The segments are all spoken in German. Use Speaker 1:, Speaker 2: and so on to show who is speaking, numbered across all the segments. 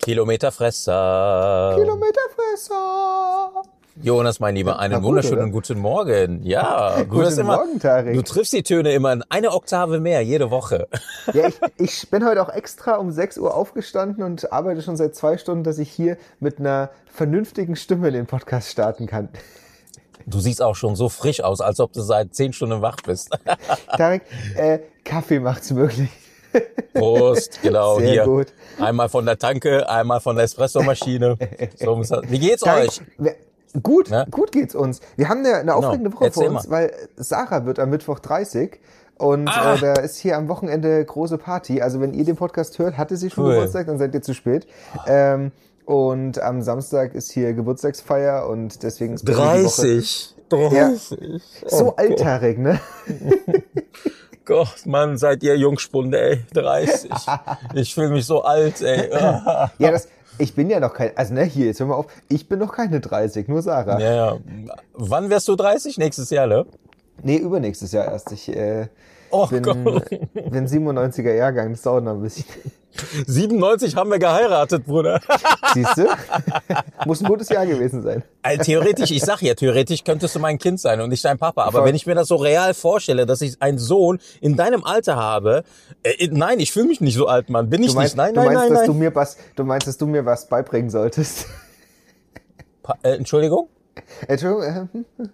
Speaker 1: Kilometerfresser.
Speaker 2: Kilometerfresser.
Speaker 1: Jonas, mein Lieber, einen wunderschönen guten Morgen. Ja,
Speaker 2: guten Morgen, Tarek.
Speaker 1: Du triffst die Töne immer in eine Oktave mehr, jede Woche.
Speaker 2: Ja, ich bin heute auch extra um 6 Uhr aufgestanden und arbeite schon seit 2 Stunden, dass ich hier mit einer vernünftigen Stimme den Podcast starten kann.
Speaker 1: Du siehst auch schon so frisch aus, als ob du seit 10 Stunden wach bist.
Speaker 2: Tarek, Kaffee macht's möglich.
Speaker 1: Prost, genau,
Speaker 2: Sehr
Speaker 1: hier.
Speaker 2: Gut.
Speaker 1: Einmal von der Tanke, einmal von der Espressomaschine. So, wie geht's
Speaker 2: Tarek,
Speaker 1: euch?
Speaker 2: Gut,
Speaker 1: Ne?
Speaker 2: gut geht's uns. Wir haben eine aufregende Woche vor
Speaker 1: Erzähl
Speaker 2: uns,
Speaker 1: mal.
Speaker 2: weil Sarah wird am Mittwoch 30 und da ist hier am Wochenende große Party. Also wenn ihr den Podcast hört, hatte sie schon
Speaker 1: Cool.
Speaker 2: Geburtstag, dann seid ihr zu spät. Und am Samstag ist hier Geburtstagsfeier und deswegen ist bei mir die Woche
Speaker 1: 30.
Speaker 2: so alttarig, ne?
Speaker 1: Gott, Mann, seid ihr Jungspunde, ey. 30. Ich fühle mich so alt, ey.
Speaker 2: Ja, ich bin ja noch kein, also ne, hier, jetzt hör mal auf, ich bin noch keine 30, nur Sarah.
Speaker 1: Ja. Wann wirst du 30? Nächstes Jahr, ne?
Speaker 2: Nee, übernächstes Jahr erst. Ich bin
Speaker 1: Gott.
Speaker 2: 97er Jahrgang, das dauert noch ein bisschen.
Speaker 1: 97 haben wir geheiratet, Bruder.
Speaker 2: Siehst du? Muss ein gutes Jahr gewesen sein.
Speaker 1: Also theoretisch, ich sag ja, theoretisch könntest du mein Kind sein und nicht dein Papa. Aber
Speaker 2: Voll.
Speaker 1: wenn ich mir das so real vorstelle, dass ich einen Sohn in deinem Alter habe, nein, ich fühle mich nicht so alt, Mann. Bin ich nicht. Nein.
Speaker 2: Du meinst, dass du mir was beibringen solltest.
Speaker 1: Entschuldigung?
Speaker 2: Entschuldigung,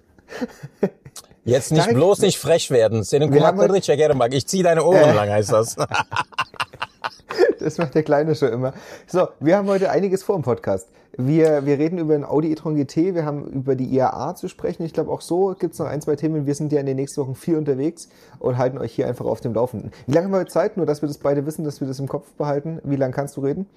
Speaker 1: Jetzt nicht
Speaker 2: Tarek,
Speaker 1: bloß nicht frech werden. Ich zieh deine Ohren lang, heißt das.
Speaker 2: das macht der Kleine schon immer. So, wir haben heute einiges vor im Podcast. Wir reden über den Audi e-tron GT, wir haben über die IAA zu sprechen. Ich glaube, auch so gibt es noch 1, 2 Themen. Wir sind ja in den nächsten Wochen viel unterwegs und halten euch hier einfach auf dem Laufenden. Wie lange haben wir heute Zeit? Nur, dass wir das beide wissen, dass wir das im Kopf behalten. Wie lange kannst du reden?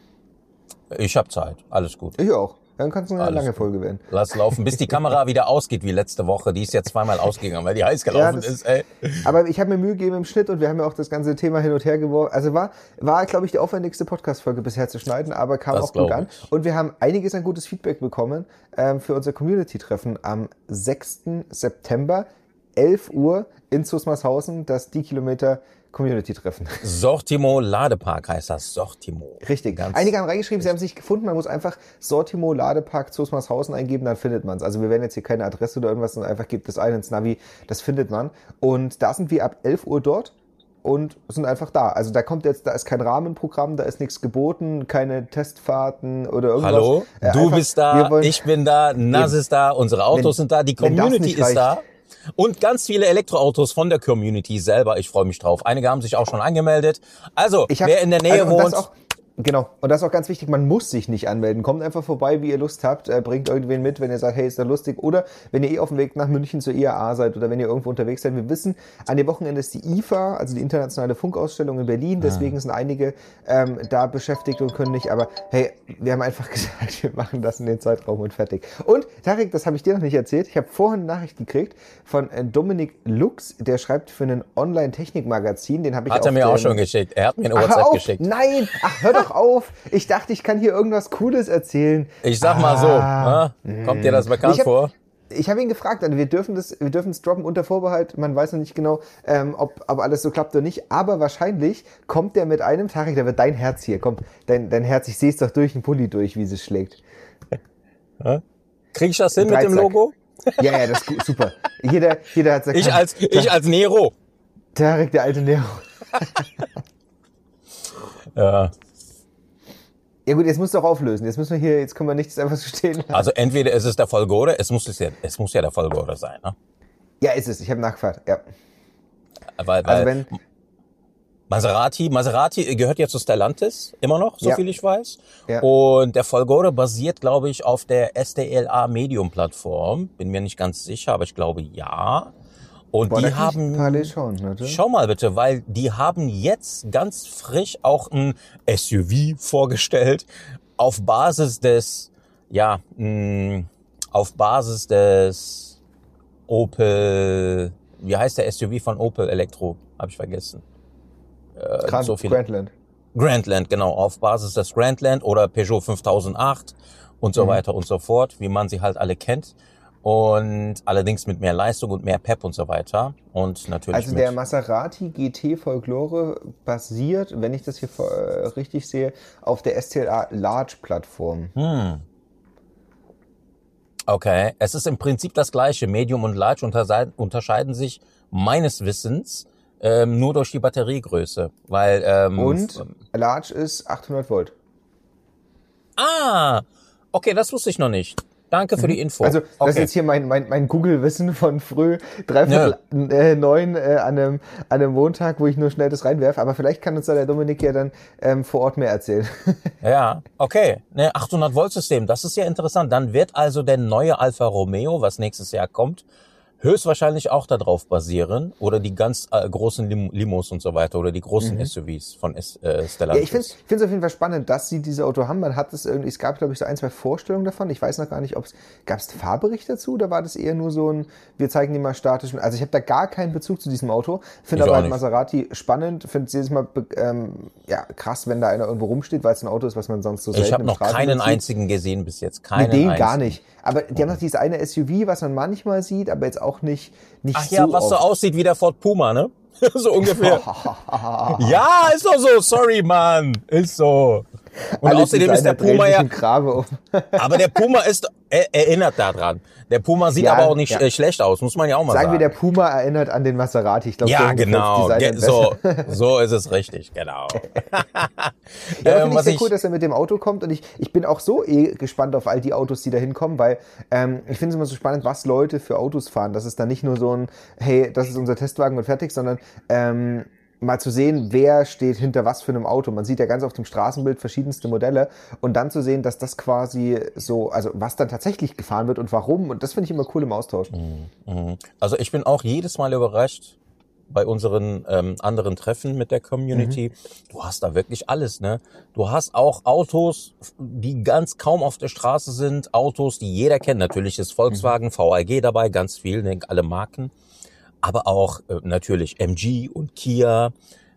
Speaker 1: Ich hab Zeit. Alles gut.
Speaker 2: Ich auch. Dann kann es eine
Speaker 1: Alles
Speaker 2: lange
Speaker 1: gut.
Speaker 2: Folge werden.
Speaker 1: Lass laufen, bis die Kamera wieder ausgeht, wie letzte Woche. Die ist ja 2-mal ausgegangen, weil die heiß gelaufen ist, ey.
Speaker 2: Aber ich habe mir Mühe gegeben im Schnitt und wir haben ja auch das ganze Thema hin und her geworfen. Also war glaube ich, die aufwendigste Podcast-Folge bisher zu schneiden, aber kam
Speaker 1: Das
Speaker 2: auch gut
Speaker 1: glaub
Speaker 2: an. Und wir haben einiges an gutes Feedback bekommen für unser Community-Treffen am 6. September, 11 Uhr in Zusmarshausen, das die Kilometer Community-Treffen.
Speaker 1: Sortimo Ladepark heißt das. Sortimo.
Speaker 2: Richtig. Einige haben reingeschrieben, sie haben es nicht gefunden. Man muss einfach Sortimo Ladepark Zusmarshausen eingeben, dann findet man es. Also wir werden jetzt hier keine Adresse oder irgendwas, sondern einfach gebt das ein ins Navi, das findet man. Und da sind wir ab 11 Uhr dort und sind einfach da. Also da ist kein Rahmenprogramm, da ist nichts geboten, keine Testfahrten oder irgendwas.
Speaker 1: Hallo, du
Speaker 2: Einfach,
Speaker 1: bist da, ich bin da, Nas ist da, unsere Autos sind da, die Community ist da. Und ganz viele Elektroautos von der Community selber. Ich freue mich drauf. Einige haben sich auch schon angemeldet. Also, wer in der Nähe wohnt...
Speaker 2: Genau. Und das ist auch ganz wichtig, man muss sich nicht anmelden. Kommt einfach vorbei, wie ihr Lust habt. Bringt irgendwen mit, wenn ihr sagt, hey, ist da lustig. Oder wenn ihr auf dem Weg nach München zur IAA seid oder wenn ihr irgendwo unterwegs seid. Wir wissen, an dem Wochenende ist die IFA, also die internationale Funkausstellung in Berlin. Deswegen sind einige da beschäftigt und können nicht. Aber hey, wir haben einfach gesagt, wir machen das in den Zeitraum und fertig. Und Tarek, das habe ich dir noch nicht erzählt. Ich habe vorhin eine Nachricht gekriegt von Dominik Lux. Der schreibt für ein Online-Technik-Magazin. Den habe ich
Speaker 1: Hat er mir auch schon geschickt. Er hat mir eine WhatsApp geschickt.
Speaker 2: Nein! Ach, hör doch auf! Ich dachte, ich kann hier irgendwas Cooles erzählen.
Speaker 1: Ich sag mal so, kommt dir das bekannt vor?
Speaker 2: Ich habe ihn gefragt, also wir dürfen es droppen unter Vorbehalt. Man weiß noch nicht genau, ob alles so klappt oder nicht. Aber wahrscheinlich kommt der mit einem Tarek, da wird dein Herz hier. Komm, dein Herz, ich sehe es doch durch den Pulli durch, wie es schlägt.
Speaker 1: Krieg ich das hin mit dem Logo?
Speaker 2: Ja, das ist super. Jeder hat sagt,
Speaker 1: ich als Nero.
Speaker 2: Tarek, der alte Nero.
Speaker 1: Ja.
Speaker 2: Ja gut, jetzt musst du auch auflösen. Jetzt können wir nichts einfach so stehen lassen.
Speaker 1: Also entweder ist es der Folgore, es muss ja der Folgore sein, ne?
Speaker 2: Ja, ist es. Ich habe nachgefragt, ja.
Speaker 1: Weil
Speaker 2: Also wenn
Speaker 1: Maserati gehört ja zu Stellantis, immer noch, so viel ich weiß.
Speaker 2: Ja.
Speaker 1: Und der Folgore basiert, glaube ich, auf der STLA Medium Plattform. Bin mir nicht ganz sicher, aber ich glaube ja. Und die haben, schau mal bitte, weil die haben jetzt ganz frisch auch ein SUV vorgestellt auf Basis des Opel, wie heißt der SUV von Opel Elektro? Hab ich vergessen. Grandland, genau, auf Basis des Grandland oder Peugeot 5008 und so weiter und so fort, wie man sie halt alle kennt. und allerdings mit mehr Leistung und mehr Pep und so weiter. Und natürlich
Speaker 2: also der Maserati GT Folklore basiert, wenn ich das hier richtig sehe, auf der STLA Large Plattform.
Speaker 1: Okay, es ist im Prinzip das gleiche. Medium und Large unterscheiden sich meines Wissens nur durch die Batteriegröße, weil
Speaker 2: und Large ist 800 Volt.
Speaker 1: Okay, das wusste ich noch nicht. Danke für die Info.
Speaker 2: Also das ist jetzt hier mein Google-Wissen von früh 9 an einem Montag, wo ich nur schnell das reinwerfe. Aber vielleicht kann uns da der Dominik ja dann vor Ort mehr erzählen.
Speaker 1: Ja, okay. 800-Volt-System, das ist ja interessant. Dann wird also der neue Alfa Romeo, was nächstes Jahr kommt, höchstwahrscheinlich auch darauf basieren oder die ganz großen Limos und so weiter oder die großen SUVs von Stellantis.
Speaker 2: Ja, ich finde es auf jeden Fall spannend, dass sie diese Auto haben. Man hat es irgendwie, es gab glaube ich so 1, 2 Vorstellungen davon. Ich weiß noch gar nicht, gab es Fahrbericht dazu oder war das eher nur so ein, wir zeigen die mal statisch. Also ich habe da gar keinen Bezug zu diesem Auto. Finde aber halt Maserati spannend. Finde es jedes Mal krass, wenn da einer irgendwo rumsteht, weil es ein Auto ist, was man sonst so selten
Speaker 1: Ich habe noch keinen einzigen gesehen bis jetzt.
Speaker 2: Keinen einzigen. Gar nicht. Aber die haben noch dieses eine SUV, was man manchmal sieht, aber jetzt auch nicht
Speaker 1: Ach
Speaker 2: so
Speaker 1: ja, was so aussieht wie der Ford Puma, ne? So ungefähr. Ja, ist doch so. Sorry, Mann. Ist so. Und alle außerdem ist der Puma ja... aber der Puma erinnert daran. Der Puma sieht aber auch nicht schlecht aus, muss man ja auch mal sagen.
Speaker 2: Sagen wir, der Puma erinnert an den Maserati. Ich glaube,
Speaker 1: ja, genau. So ist es richtig, genau.
Speaker 2: Ja, finde ich sehr cool, dass er mit dem Auto kommt. Und ich bin auch so gespannt auf all die Autos, die da hinkommen, weil ich finde es immer so spannend, was Leute für Autos fahren. Das ist dann nicht nur so ein, hey, das ist unser Testwagen und fertig, sondern mal zu sehen, wer steht hinter was für einem Auto. Man sieht ja ganz auf dem Straßenbild verschiedenste Modelle und dann zu sehen, dass das quasi so, also was dann tatsächlich gefahren wird und warum, und das finde ich immer cool im Austausch.
Speaker 1: Also ich bin auch jedes Mal überrascht bei unseren anderen Treffen mit der Community. Du hast da wirklich alles, ne? Du hast auch Autos, die ganz kaum auf der Straße sind, Autos, die jeder kennt. Natürlich ist Volkswagen, VAG dabei, ganz viel, ne? Alle Marken. Aber auch natürlich MG und Kia,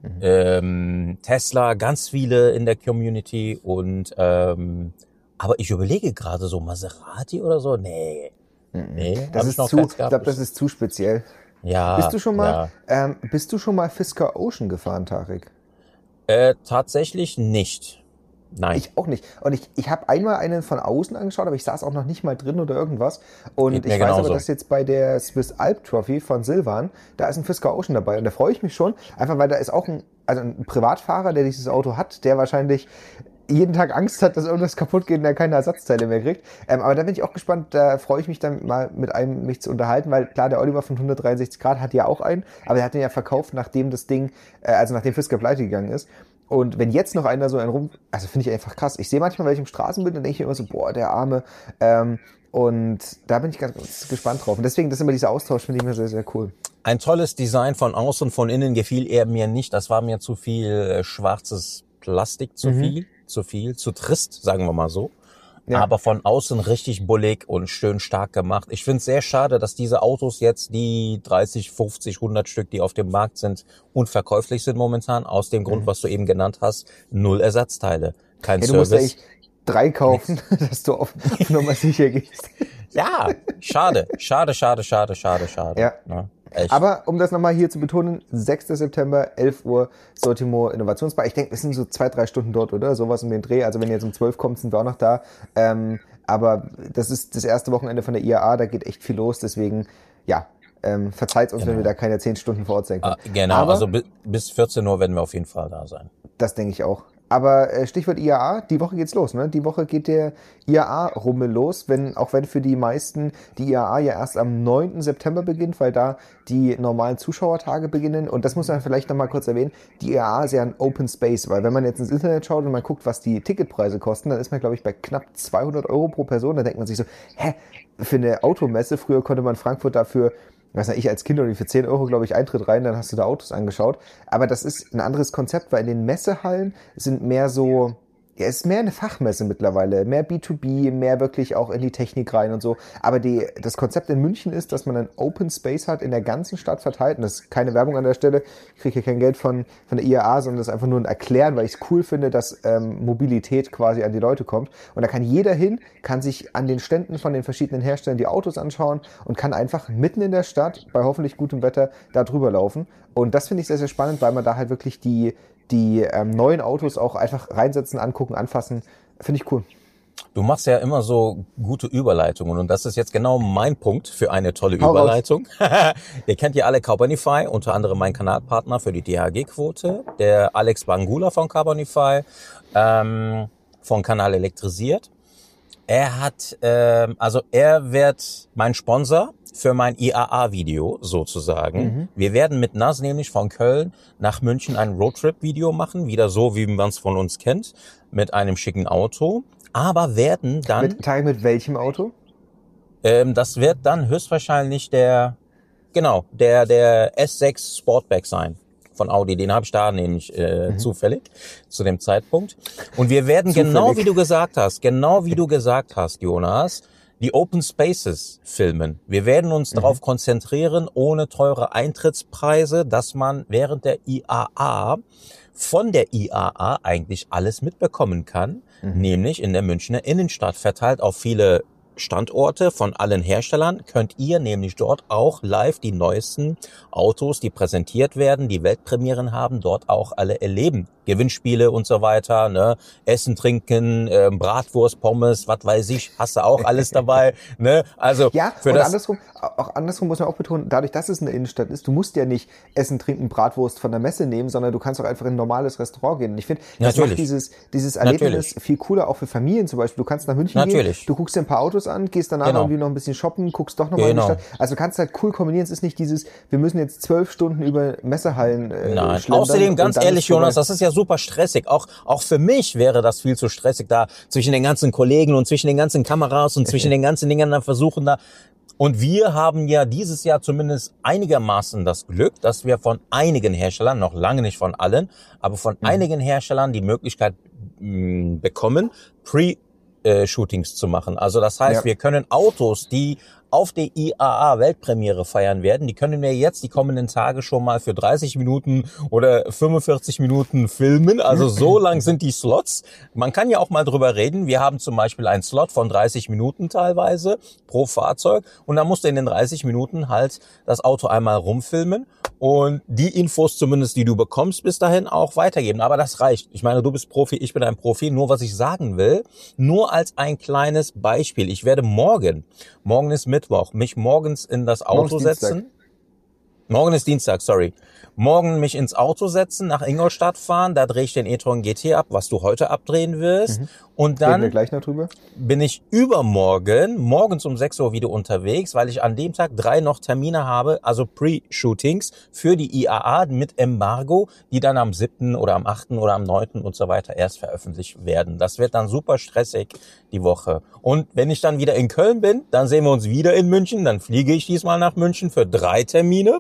Speaker 1: Tesla, ganz viele in der Community. Und aber ich überlege gerade so Maserati oder so. Nee.
Speaker 2: Das ist ich glaube, das ist zu speziell.
Speaker 1: Ja.
Speaker 2: Bist du schon mal Fisker Ocean gefahren, Tarek?
Speaker 1: Tatsächlich nicht. Nein.
Speaker 2: Ich auch nicht. Und ich habe einmal einen von außen angeschaut, aber ich saß auch noch nicht mal drin oder irgendwas. Und ich weiß aber, dass jetzt bei der Swiss Alp Trophy von Silvan, da ist ein Fisker Ocean dabei. Und da freue ich mich schon, einfach weil da ist auch ein Privatfahrer, der dieses Auto hat, der wahrscheinlich jeden Tag Angst hat, dass irgendwas kaputt geht und er keine Ersatzteile mehr kriegt. Aber da bin ich auch gespannt, da freue ich mich dann mal mit einem mich zu unterhalten, weil klar, der Oliver von 163 Grad hat ja auch einen, aber er hat den ja verkauft, nachdem das Ding, nachdem Fisker pleite gegangen ist. Und wenn jetzt noch einer so einen also finde ich einfach krass. Ich sehe manchmal welche im Straßenbild und denke ich mir immer so, boah, der Arme. Und da bin ich ganz gespannt drauf. Und deswegen, das ist immer dieser Austausch, finde ich mir sehr, sehr cool.
Speaker 1: Ein tolles Design von außen, von innen gefiel er mir nicht. Das war mir zu viel schwarzes Plastik, zu trist, sagen wir mal so. Ja. Aber von außen richtig bullig und schön stark gemacht. Ich finde es sehr schade, dass diese Autos jetzt, die 30, 50, 100 Stück, die auf dem Markt sind, unverkäuflich sind momentan. Aus dem Grund, was du eben genannt hast, 0 Ersatzteile, kein Service.
Speaker 2: Du musst ja 3 kaufen, dass du auf Nummer sicher gehst.
Speaker 1: Ja, schade.
Speaker 2: Ja. Ja. Echt. Aber um das nochmal hier zu betonen, 6. September, 11 Uhr, Sortimo Innovationsbar. Ich denke, wir sind so 2-3 Stunden dort, oder? Sowas um den Dreh. Also wenn ihr jetzt um 12 kommt, sind wir auch noch da. Aber das ist das erste Wochenende von der IAA, da geht echt viel los. Deswegen, ja, verzeiht uns, wenn wir da keine 10 Stunden vor Ort sein können.
Speaker 1: Genau, aber also bis 14 Uhr werden wir auf jeden Fall da sein.
Speaker 2: Das denke ich auch. Aber Stichwort IAA, die Woche geht's los, ne? Die Woche geht der IAA-Rummel los, auch wenn für die meisten die IAA ja erst am 9. September beginnt, weil da die normalen Zuschauertage beginnen. Und das muss man vielleicht nochmal kurz erwähnen. Die IAA ist ja ein Open Space, weil wenn man jetzt ins Internet schaut und man guckt, was die Ticketpreise kosten, dann ist man, glaube ich, bei knapp 200 Euro pro Person. Da denkt man sich so, für eine Automesse, früher konnte man Frankfurt dafür, was ich als Kind für 10 Euro, glaube ich, Eintritt rein, dann hast du da Autos angeschaut. Aber das ist ein anderes Konzept, weil in den Messehallen sind mehr so, Ja, es ist mehr eine Fachmesse mittlerweile, mehr B2B, mehr wirklich auch in die Technik rein und so. Aber das Konzept in München ist, dass man einen Open Space hat in der ganzen Stadt verteilt. Und das ist keine Werbung an der Stelle. Ich kriege hier kein Geld von der IAA, sondern das ist einfach nur ein Erklären, weil ich es cool finde, dass Mobilität quasi an die Leute kommt. Und da kann jeder hin, kann sich an den Ständen von den verschiedenen Herstellern die Autos anschauen und kann einfach mitten in der Stadt, bei hoffentlich gutem Wetter, da drüber laufen. Und das finde ich sehr, sehr spannend, weil man da halt wirklich die neuen Autos auch einfach reinsetzen, angucken, anfassen. Finde ich cool.
Speaker 1: Du machst ja immer so gute Überleitungen und das ist jetzt genau mein Punkt für eine tolle Überleitung. Ihr kennt ja alle Carbonify, unter anderem mein Kanalpartner für die DHG-Quote, der Alex Bangula von Carbonify, von Kanal Elektrisiert. Er hat, er wird mein Sponsor für mein IAA-Video sozusagen. Mhm. Wir werden mit NAS nämlich von Köln nach München ein Roadtrip-Video machen, wieder so, wie man es von uns kennt, mit einem schicken Auto. Aber werden dann...
Speaker 2: Mit welchem Auto?
Speaker 1: Das wird dann höchstwahrscheinlich der S6 Sportback sein von Audi. Den habe ich da nämlich zufällig zu dem Zeitpunkt. Und wir werden genau wie du gesagt hast, Jonas, die Open Spaces filmen. Wir werden uns darauf konzentrieren, ohne teure Eintrittspreise, dass man während der IAA von der IAA eigentlich alles mitbekommen kann, nämlich in der Münchner Innenstadt verteilt auf viele Standorte von allen Herstellern könnt ihr nämlich dort auch live die neuesten Autos, die präsentiert werden, die Weltpremieren haben, dort auch alle erleben. Gewinnspiele und so weiter, ne? Essen, trinken, Bratwurst, Pommes, was weiß ich, hast du auch alles dabei, ne? Also
Speaker 2: ja, für und das andersrum muss man auch betonen, dadurch, dass es eine Innenstadt ist, du musst ja nicht Essen, Trinken, Bratwurst von der Messe nehmen, sondern du kannst auch einfach in ein normales Restaurant gehen. Und ich finde, das macht dieses Erlebnis viel cooler, auch für Familien zum Beispiel. Du kannst nach München gehen, du guckst dir ein paar Autos an, gehst danach irgendwie noch ein bisschen shoppen, guckst doch nochmal in die Stadt. Also du kannst halt cool kombinieren. Es ist nicht dieses, wir müssen jetzt 12 Stunden über Messehallen
Speaker 1: Nein. Außerdem, ganz ehrlich, Jonas, das ist ja super stressig. Auch für mich wäre das viel zu stressig, da zwischen den ganzen Kollegen und zwischen den ganzen Kameras und zwischen den ganzen Dingen dann versuchen da. Und wir haben ja dieses Jahr zumindest einigermaßen das Glück, dass wir von einigen Herstellern, noch lange nicht von allen, aber von einigen Herstellern die Möglichkeit bekommen, Shootings zu machen. Also das heißt, wir können Autos, die auf der IAA Weltpremiere feiern werden, die können wir jetzt die kommenden Tage schon mal für 30 Minuten oder 45 Minuten filmen. Also so lang sind die Slots. Man kann ja auch mal drüber reden. Wir haben zum Beispiel einen Slot von 30 Minuten teilweise pro Fahrzeug und dann musst du in den 30 Minuten halt das Auto einmal rumfilmen und die Infos zumindest, die du bekommst, bis dahin auch weitergeben. Aber das reicht. Ich meine, du bist Profi, ich bin ein Profi. Nur was ich sagen will, nur als ein kleines Beispiel. Ich werde morgen ist Mittwoch, mich morgens in das Auto setzen. Morgen ist Dienstag, sorry. Morgen mich ins Auto setzen, nach Ingolstadt fahren, da drehe ich den e-tron GT ab, was du heute abdrehen wirst. Und dann
Speaker 2: reden wir gleich noch drüber.
Speaker 1: Bin ich morgens um 6 Uhr wieder unterwegs, weil ich an dem Tag 3 noch Termine habe, also Pre-Shootings für die IAA mit Embargo, die dann am 7. oder am 8. oder am 9. und so weiter erst veröffentlicht werden. Das wird dann super stressig die Woche. Und wenn ich dann wieder in Köln bin, dann sehen wir uns wieder in München, dann fliege ich diesmal nach München für 3 Termine.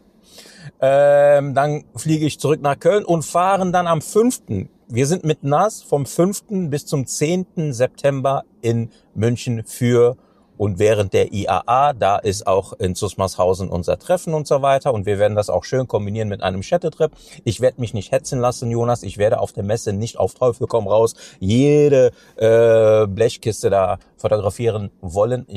Speaker 1: Dann fliege ich zurück nach Köln und fahren dann am 5. Wir sind mit NAS vom 5. bis zum 10. September in München für und während der IAA. Da ist auch in Zusmarshausen unser Treffen und so weiter. Und wir werden das auch schön kombinieren mit einem Städtetrip. Ich werde mich nicht hetzen lassen, Jonas. Ich werde auf der Messe nicht auf Teufel komm raus jede Blechkiste da fotografieren wollen.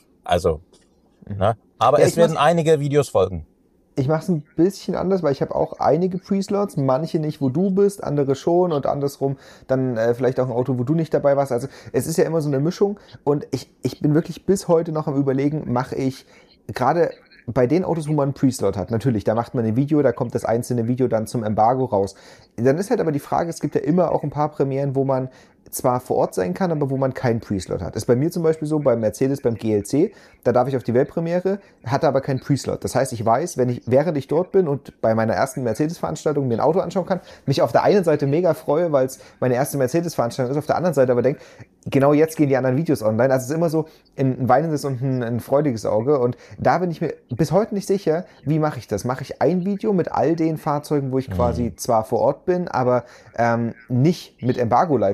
Speaker 1: Aber es werden einige Videos folgen.
Speaker 2: Ich mache es ein bisschen anders, weil ich habe auch einige Pre-Slots, manche nicht, wo du bist, andere schon und andersrum dann vielleicht auch ein Auto, wo du nicht dabei warst. Also es ist ja immer so eine Mischung und ich bin wirklich bis heute noch am Überlegen, mache ich gerade bei den Autos, wo man einen Pre-Slot hat, natürlich, da macht man ein Video, da kommt das einzelne Video dann zum Embargo raus. Dann ist halt aber die Frage, es gibt ja immer auch ein paar Premieren, wo man zwar vor Ort sein kann, aber wo man keinen Pre-Slot hat. Ist bei mir zum Beispiel so, beim Mercedes, beim GLC, da darf ich auf die Weltpremiere, hatte aber keinen Pre-Slot. Das heißt, ich weiß, während ich dort bin und bei meiner ersten Mercedes-Veranstaltung mir ein Auto anschauen kann, mich auf der einen Seite mega freue, weil es meine erste Mercedes-Veranstaltung ist, auf der anderen Seite aber denke, genau jetzt gehen die anderen Videos online. Also es ist immer so ein weinendes und ein freudiges Auge und da bin ich mir bis heute nicht sicher, wie mache ich das? Mache ich ein Video mit all den Fahrzeugen, wo ich quasi zwar vor Ort bin, aber nicht mit Embargo live gehen kann?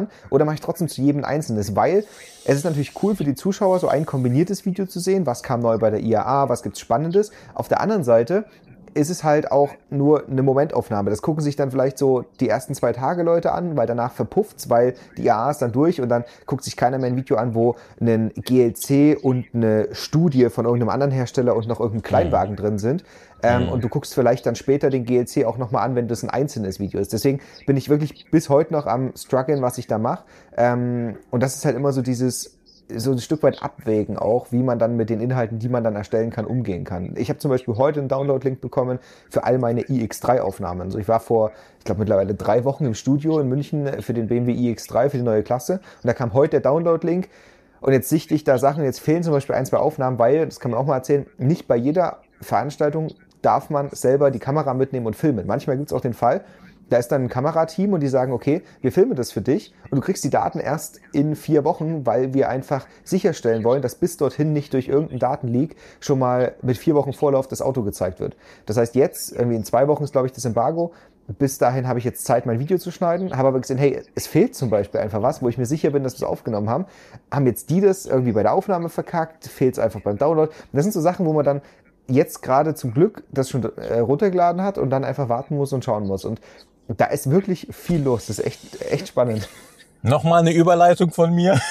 Speaker 2: an oder mache ich trotzdem zu jedem Einzelnes? Weil es ist natürlich cool für die Zuschauer, so ein kombiniertes Video zu sehen, was kam neu bei der IAA, was gibt's Spannendes. Auf der anderen Seite ist es halt auch nur eine Momentaufnahme. Das gucken sich dann vielleicht so die ersten 2 Tage Leute an, weil danach verpufft's, weil die IAA ist dann durch und dann guckt sich keiner mehr ein Video an, wo ein GLC und eine Studie von irgendeinem anderen Hersteller und noch irgendein Kleinwagen drin sind. Und du guckst vielleicht dann später den GLC auch nochmal an, wenn das ein einzelnes Video ist. Deswegen bin ich wirklich bis heute noch am struggeln, was ich da mache. Und das ist halt immer so so ein Stück weit abwägen auch, wie man dann mit den Inhalten, die man dann erstellen kann, umgehen kann. Ich habe zum Beispiel heute einen Download-Link bekommen für all meine iX3-Aufnahmen. Also ich war vor, ich glaube mittlerweile 3 Wochen im Studio in München für den BMW iX3, für die neue Klasse. Und da kam heute der Download-Link. Und jetzt sichte ich da Sachen, jetzt fehlen zum Beispiel 1, 2 Aufnahmen, weil, das kann man auch mal erzählen, nicht bei jeder Veranstaltung darf man selber die Kamera mitnehmen und filmen. Manchmal gibt es auch den Fall, da ist dann ein Kamerateam und die sagen, okay, wir filmen das für dich und du kriegst die Daten erst in 4 Wochen, weil wir einfach sicherstellen wollen, dass bis dorthin nicht durch irgendeinen Datenleak schon mal mit 4 Wochen Vorlauf das Auto gezeigt wird. Das heißt, jetzt, irgendwie in 2 Wochen ist, glaube ich, das Embargo. Bis dahin habe ich jetzt Zeit, mein Video zu schneiden, habe aber gesehen, hey, es fehlt zum Beispiel einfach was, wo ich mir sicher bin, dass wir es aufgenommen haben. Haben jetzt die das irgendwie bei der Aufnahme verkackt, fehlt es einfach beim Download. Und das sind so Sachen, wo man dann jetzt gerade zum Glück das schon runtergeladen hat und dann einfach warten muss und schauen muss. Und da ist wirklich viel los. Das ist echt spannend.
Speaker 1: Nochmal eine Überleitung von mir.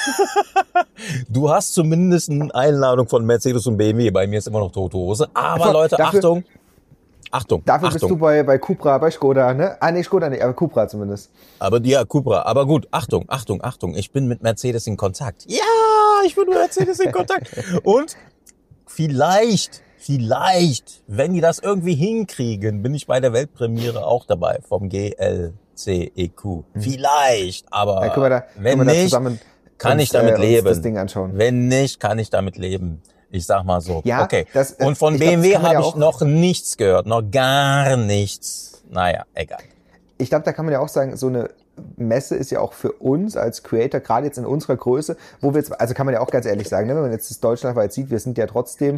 Speaker 1: Du hast zumindest eine Einladung von Mercedes und BMW. Bei mir ist immer noch tote Hose. Aber Leute, Achtung.
Speaker 2: Dafür bist du bei Cupra, bei Skoda, ne? Nee, Skoda nicht, aber Cupra zumindest.
Speaker 1: Aber ja, Cupra. Aber gut, Achtung. Ich bin mit Mercedes in Kontakt. Ja, ich bin mit Mercedes in Kontakt. Und vielleicht, wenn die das irgendwie hinkriegen, bin ich bei der Weltpremiere auch dabei vom GLC EQ. Vielleicht, aber
Speaker 2: ja, da,
Speaker 1: wenn nicht, kann ich damit leben.
Speaker 2: Das Ding anschauen.
Speaker 1: Wenn nicht, kann ich damit leben. Ich sag mal so.
Speaker 2: Ja,
Speaker 1: okay. Und von BMW habe ich noch nichts gehört, noch gar nichts. Naja, egal.
Speaker 2: Ich glaube, da kann man ja auch sagen, so eine Messe ist ja auch für uns als Creator, gerade jetzt in unserer Größe, wo wir jetzt, also kann man ja auch ganz ehrlich sagen, ne, wenn man jetzt das deutschlandweit sieht, wir sind ja trotzdem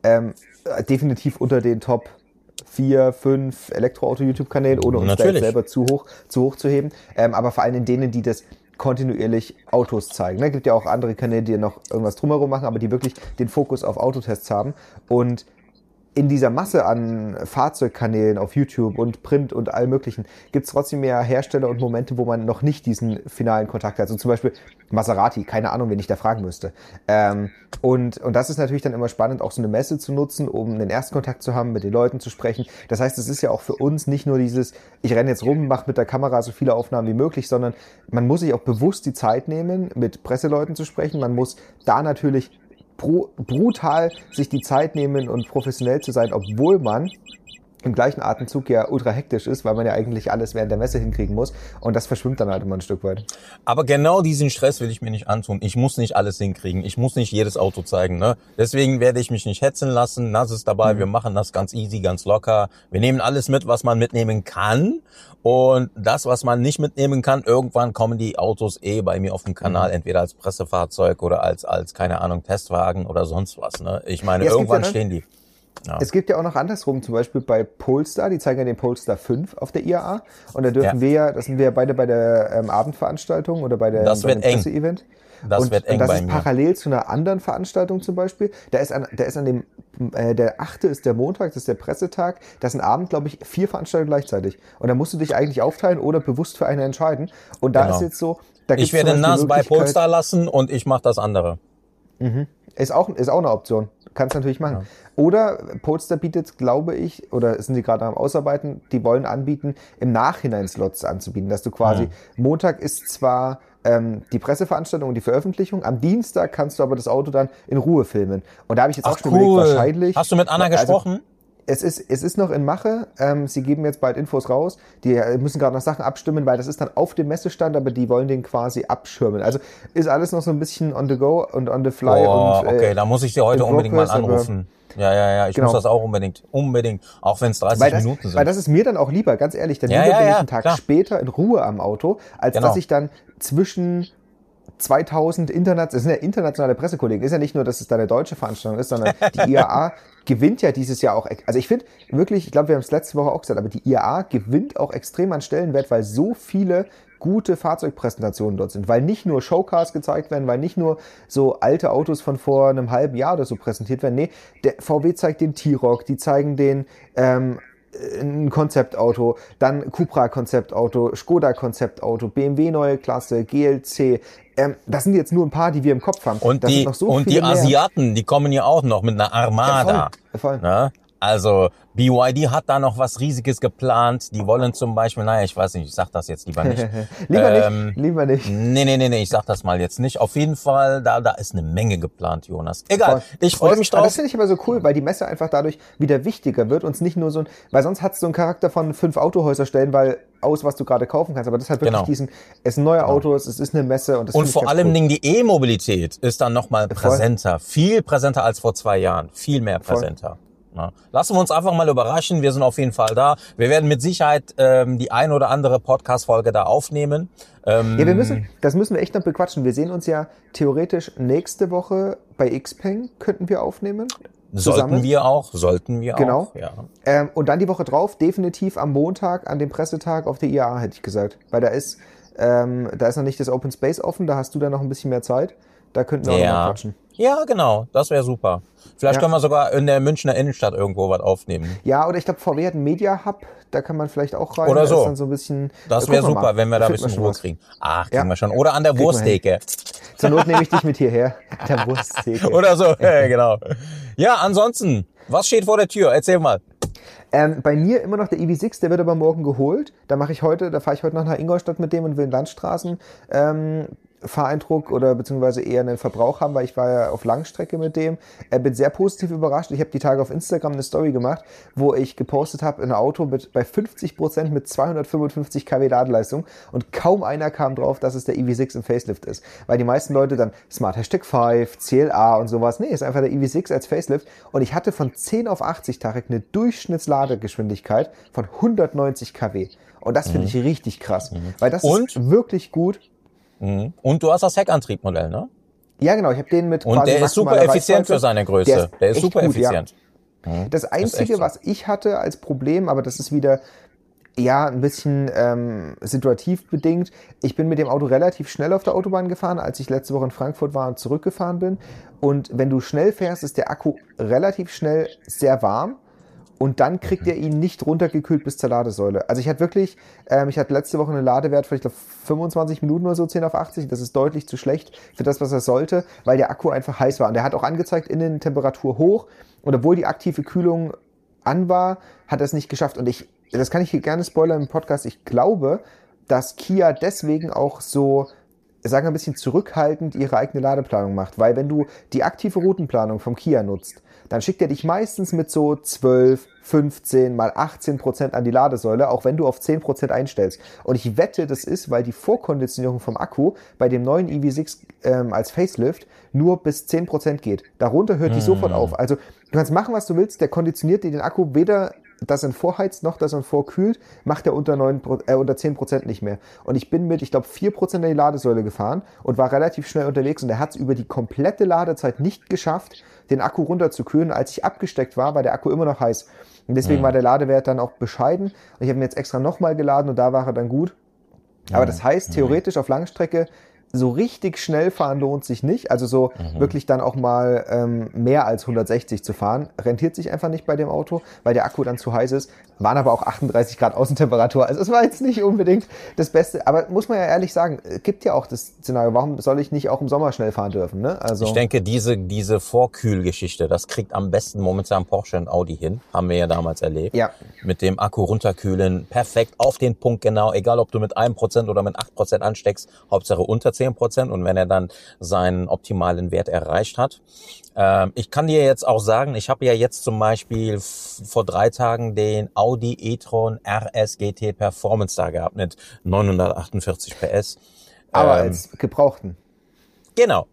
Speaker 2: definitiv unter den Top 4, 5 Elektroauto-YouTube-Kanälen, ohne uns da jetzt selber zu hoch zu heben, aber vor allem in denen, die das kontinuierlich Autos zeigen. Ne? Gibt ja auch andere Kanäle, die noch irgendwas drumherum machen, aber die wirklich den Fokus auf Autotests haben. Und in dieser Masse an Fahrzeugkanälen auf YouTube und Print und allem Möglichen gibt es trotzdem mehr Hersteller und Momente, wo man noch nicht diesen finalen Kontakt hat. Also zum Beispiel Maserati, keine Ahnung, wen ich da fragen müsste. Und das ist natürlich dann immer spannend, auch so eine Messe zu nutzen, um einen Erstkontakt zu haben, mit den Leuten zu sprechen. Das heißt, es ist ja auch für uns nicht nur dieses, ich renne jetzt rum, mache mit der Kamera so viele Aufnahmen wie möglich, sondern man muss sich auch bewusst die Zeit nehmen, mit Presseleuten zu sprechen. Man muss da natürlich brutal sich die Zeit nehmen und professionell zu sein, obwohl man im gleichen Atemzug ja ultra hektisch ist, weil man ja eigentlich alles während der Messe hinkriegen muss. Und das verschwimmt dann halt immer ein Stück weit.
Speaker 1: Aber genau diesen Stress will ich mir nicht antun. Ich muss nicht alles hinkriegen. Ich muss nicht jedes Auto zeigen. Ne? Deswegen werde ich mich nicht hetzen lassen. Nas ist dabei. Wir machen das ganz easy, ganz locker. Wir nehmen alles mit, was man mitnehmen kann. Und das, was man nicht mitnehmen kann, irgendwann kommen die Autos bei mir auf dem Kanal, entweder als Pressefahrzeug oder als keine Ahnung, Testwagen oder sonst was. Ne? Ich meine, ja, irgendwann stehen die. Ja.
Speaker 2: Es gibt ja auch noch andersrum, zum Beispiel bei Polestar, die zeigen ja den Polestar 5 auf der IAA und da dürfen wir ja, das sind wir ja beide bei der Abendveranstaltung oder bei dem Presseevent.
Speaker 1: Das wird eng bei mir.
Speaker 2: Das ist parallel zu einer anderen Veranstaltung zum Beispiel. Der 8. ist der Montag, das ist der Pressetag. Das sind Abend, glaube ich, 4 Veranstaltungen gleichzeitig. Und da musst du dich eigentlich aufteilen oder bewusst für eine entscheiden. Und da ist jetzt so, da
Speaker 1: ich werde Nas bei Polestar lassen und ich mache das andere.
Speaker 2: Mhm. Ist auch eine Option. Kannst natürlich machen. Ja. Oder Polestar bietet, glaube ich, oder sind sie gerade am Ausarbeiten, die wollen anbieten, im Nachhinein Slots anzubieten, dass du quasi, Montag ist zwar die Presseveranstaltung und die Veröffentlichung, am Dienstag kannst du aber das Auto dann in Ruhe filmen. Und da habe ich jetzt auch schon überlegt, wahrscheinlich...
Speaker 1: Hast du mit Anna gesprochen?
Speaker 2: Es ist noch in Mache. Sie geben jetzt bald Infos raus. Die müssen gerade noch Sachen abstimmen, weil das ist dann auf dem Messestand, aber die wollen den quasi abschirmen. Also ist alles noch so ein bisschen on the go und on the fly.
Speaker 1: Okay, da muss ich dir heute unbedingt mal anrufen. Ja, ich muss das auch unbedingt. Auch wenn es 30 Minuten sind.
Speaker 2: Weil das ist mir dann auch lieber, ganz ehrlich. Dann bin ich einen Tag später in Ruhe am Auto, als dass ich dann zwischen 2000 das sind ja internationale Pressekollegen. Ist ja nicht nur, dass es da eine deutsche Veranstaltung ist, sondern die IAA gewinnt ja dieses Jahr auch. Also ich finde wirklich, ich glaube, wir haben es letzte Woche auch gesagt, aber die IAA gewinnt auch extrem an Stellenwert, weil so viele gute Fahrzeugpräsentationen dort sind, weil nicht nur Showcars gezeigt werden, weil nicht nur so alte Autos von vor einem halben Jahr oder so präsentiert werden. Nee, der VW zeigt den T-Roc, die zeigen den ein Konzeptauto, dann Cupra Konzeptauto, Skoda Konzeptauto, BMW neue Klasse, GLC. Das sind jetzt nur ein paar, die wir im Kopf haben.
Speaker 1: Und die Asiaten, die kommen ja auch noch mit einer Armada.
Speaker 2: Ja, voll.
Speaker 1: Ne? Also BYD hat da noch was Riesiges geplant. Die wollen zum Beispiel, ich weiß nicht, ich sag das jetzt lieber nicht.
Speaker 2: Lieber nicht.
Speaker 1: Nee, ich sag das mal jetzt nicht. Auf jeden Fall, da ist eine Menge geplant, Jonas. Egal, ich freue mich drauf.
Speaker 2: Das finde ich aber so cool, weil die Messe einfach dadurch wieder wichtiger wird und es nicht nur so weil sonst hat es so einen Charakter von 5 Autohäuser stellen, was du gerade kaufen kannst. Aber das hat wirklich es sind neue Autos, es ist eine Messe und
Speaker 1: vor allem Dingen die E-Mobilität ist dann nochmal präsenter. Viel präsenter als vor 2 Jahren. Viel mehr präsenter. Ja. Lassen wir uns einfach mal überraschen. Wir sind auf jeden Fall da. Wir werden mit Sicherheit die ein oder andere Podcast-Folge da aufnehmen.
Speaker 2: Das müssen wir echt noch bequatschen. Wir sehen uns ja theoretisch nächste Woche bei Xpeng, könnten wir aufnehmen.
Speaker 1: Sollten wir auch.
Speaker 2: Genau.
Speaker 1: Ja.
Speaker 2: Und dann die Woche drauf, definitiv am Montag, an dem Pressetag auf der IAA, hätte ich gesagt. Weil da ist noch nicht das Open Space offen, da hast du dann noch ein bisschen mehr Zeit. Da könnten wir auch noch mal quatschen.
Speaker 1: Ja, genau. Das wäre super. Vielleicht können wir sogar in der Münchner Innenstadt irgendwo was aufnehmen.
Speaker 2: Ja, oder ich glaube, VW hat einen Media Hub. Da kann man vielleicht auch rein.
Speaker 1: Oder so.
Speaker 2: Da ist dann so ein bisschen,
Speaker 1: das wäre super, wenn wir da ein bisschen Ruhe kriegen. Kriegen wir schon. Oder an der Wursttheke.
Speaker 2: Zur Not nehme ich dich mit hierher. Der Wursttheke.
Speaker 1: Oder so, genau. Ja, ansonsten, was steht vor der Tür? Erzähl mal.
Speaker 2: Bei mir immer noch der EV6, der wird aber morgen geholt. Da fahre ich heute noch nach Ingolstadt mit dem und will in Landstraßen Fahreindruck oder beziehungsweise eher einen Verbrauch haben, weil ich war ja auf Langstrecke mit dem. Bin sehr positiv überrascht. Ich habe die Tage auf Instagram eine Story gemacht, wo ich gepostet habe, ein Auto bei 50% mit 255 kW Ladeleistung und kaum einer kam drauf, dass es der EV6 im Facelift ist. Weil die meisten Leute dann Smart Hashtag 5, CLA und sowas. Nee, ist einfach der EV6 als Facelift. Und ich hatte von 10 auf 80 Tarek eine Durchschnittsladegeschwindigkeit von 190 kW. Und das finde ich richtig krass. Weil das ist wirklich gut.
Speaker 1: Und du hast das Heckantriebmodell, ne?
Speaker 2: Ja, genau. Ich habe den mit
Speaker 1: und der ist super effizient für seine Größe. Der ist super effizient.
Speaker 2: Ja. Das Einzige, was ich hatte als Problem, aber das ist wieder ein bisschen situativ bedingt. Ich bin mit dem Auto relativ schnell auf der Autobahn gefahren, als ich letzte Woche in Frankfurt war und zurückgefahren bin. Und wenn du schnell fährst, ist der Akku relativ schnell sehr warm. Und dann kriegt er ihn nicht runtergekühlt bis zur Ladesäule. Also ich hatte letzte Woche einen Ladewert von, ich glaube, 25 Minuten oder so, 10 auf 80. Das ist deutlich zu schlecht für das, was er sollte, weil der Akku einfach heiß war. Und der hat auch angezeigt, Innentemperatur hoch. Und obwohl die aktive Kühlung an war, hat er es nicht geschafft. Und das kann ich hier gerne spoilern im Podcast. Ich glaube, dass Kia deswegen auch so, sagen wir ein bisschen zurückhaltend ihre eigene Ladeplanung macht. Weil wenn du die aktive Routenplanung vom Kia nutzt, dann schickt er dich meistens mit so 12, 15 mal 18% an die Ladesäule, auch wenn du auf 10% einstellst. Und ich wette, das ist, weil die Vorkonditionierung vom Akku bei dem neuen EV6 als Facelift nur bis 10% geht. Darunter hört die sofort auf. Also du kannst machen, was du willst, der konditioniert dir den Akku weder, dass er vorheizt, noch dass er vorkühlt, macht er unter 10% nicht mehr. Und ich bin mit, 4% an die Ladesäule gefahren und war relativ schnell unterwegs und er hat es über die komplette Ladezeit nicht geschafft, den Akku runterzukühlen. Als ich abgesteckt war der Akku immer noch heiß. Und deswegen war der Ladewert dann auch bescheiden. Und ich habe ihn jetzt extra nochmal geladen und da war er dann gut. Aber das heißt, theoretisch auf Langstrecke so richtig schnell fahren lohnt sich nicht. Also so wirklich dann auch mal mehr als 160 zu fahren, rentiert sich einfach nicht bei dem Auto, weil der Akku dann zu heiß ist. Waren aber auch 38 Grad Außentemperatur. Also es war jetzt nicht unbedingt das Beste. Aber muss man ja ehrlich sagen, gibt ja auch das Szenario, warum soll ich nicht auch im Sommer schnell fahren dürfen? Ne? Also
Speaker 1: ich denke, diese Vorkühlgeschichte, das kriegt am besten momentan Porsche und Audi hin. Haben wir ja damals erlebt.
Speaker 2: Ja.
Speaker 1: Mit dem Akku runterkühlen, perfekt auf den Punkt genau. Egal, ob du mit 1% oder mit 8% ansteckst, Hauptsache unter 10%. Und wenn er dann seinen optimalen Wert erreicht hat. Ich kann dir jetzt auch sagen, ich habe ja jetzt zum Beispiel vor 3 Tagen den Audi e-tron RS GT Performance da gehabt mit 948 PS.
Speaker 2: Aber als Gebrauchten.
Speaker 1: Genau,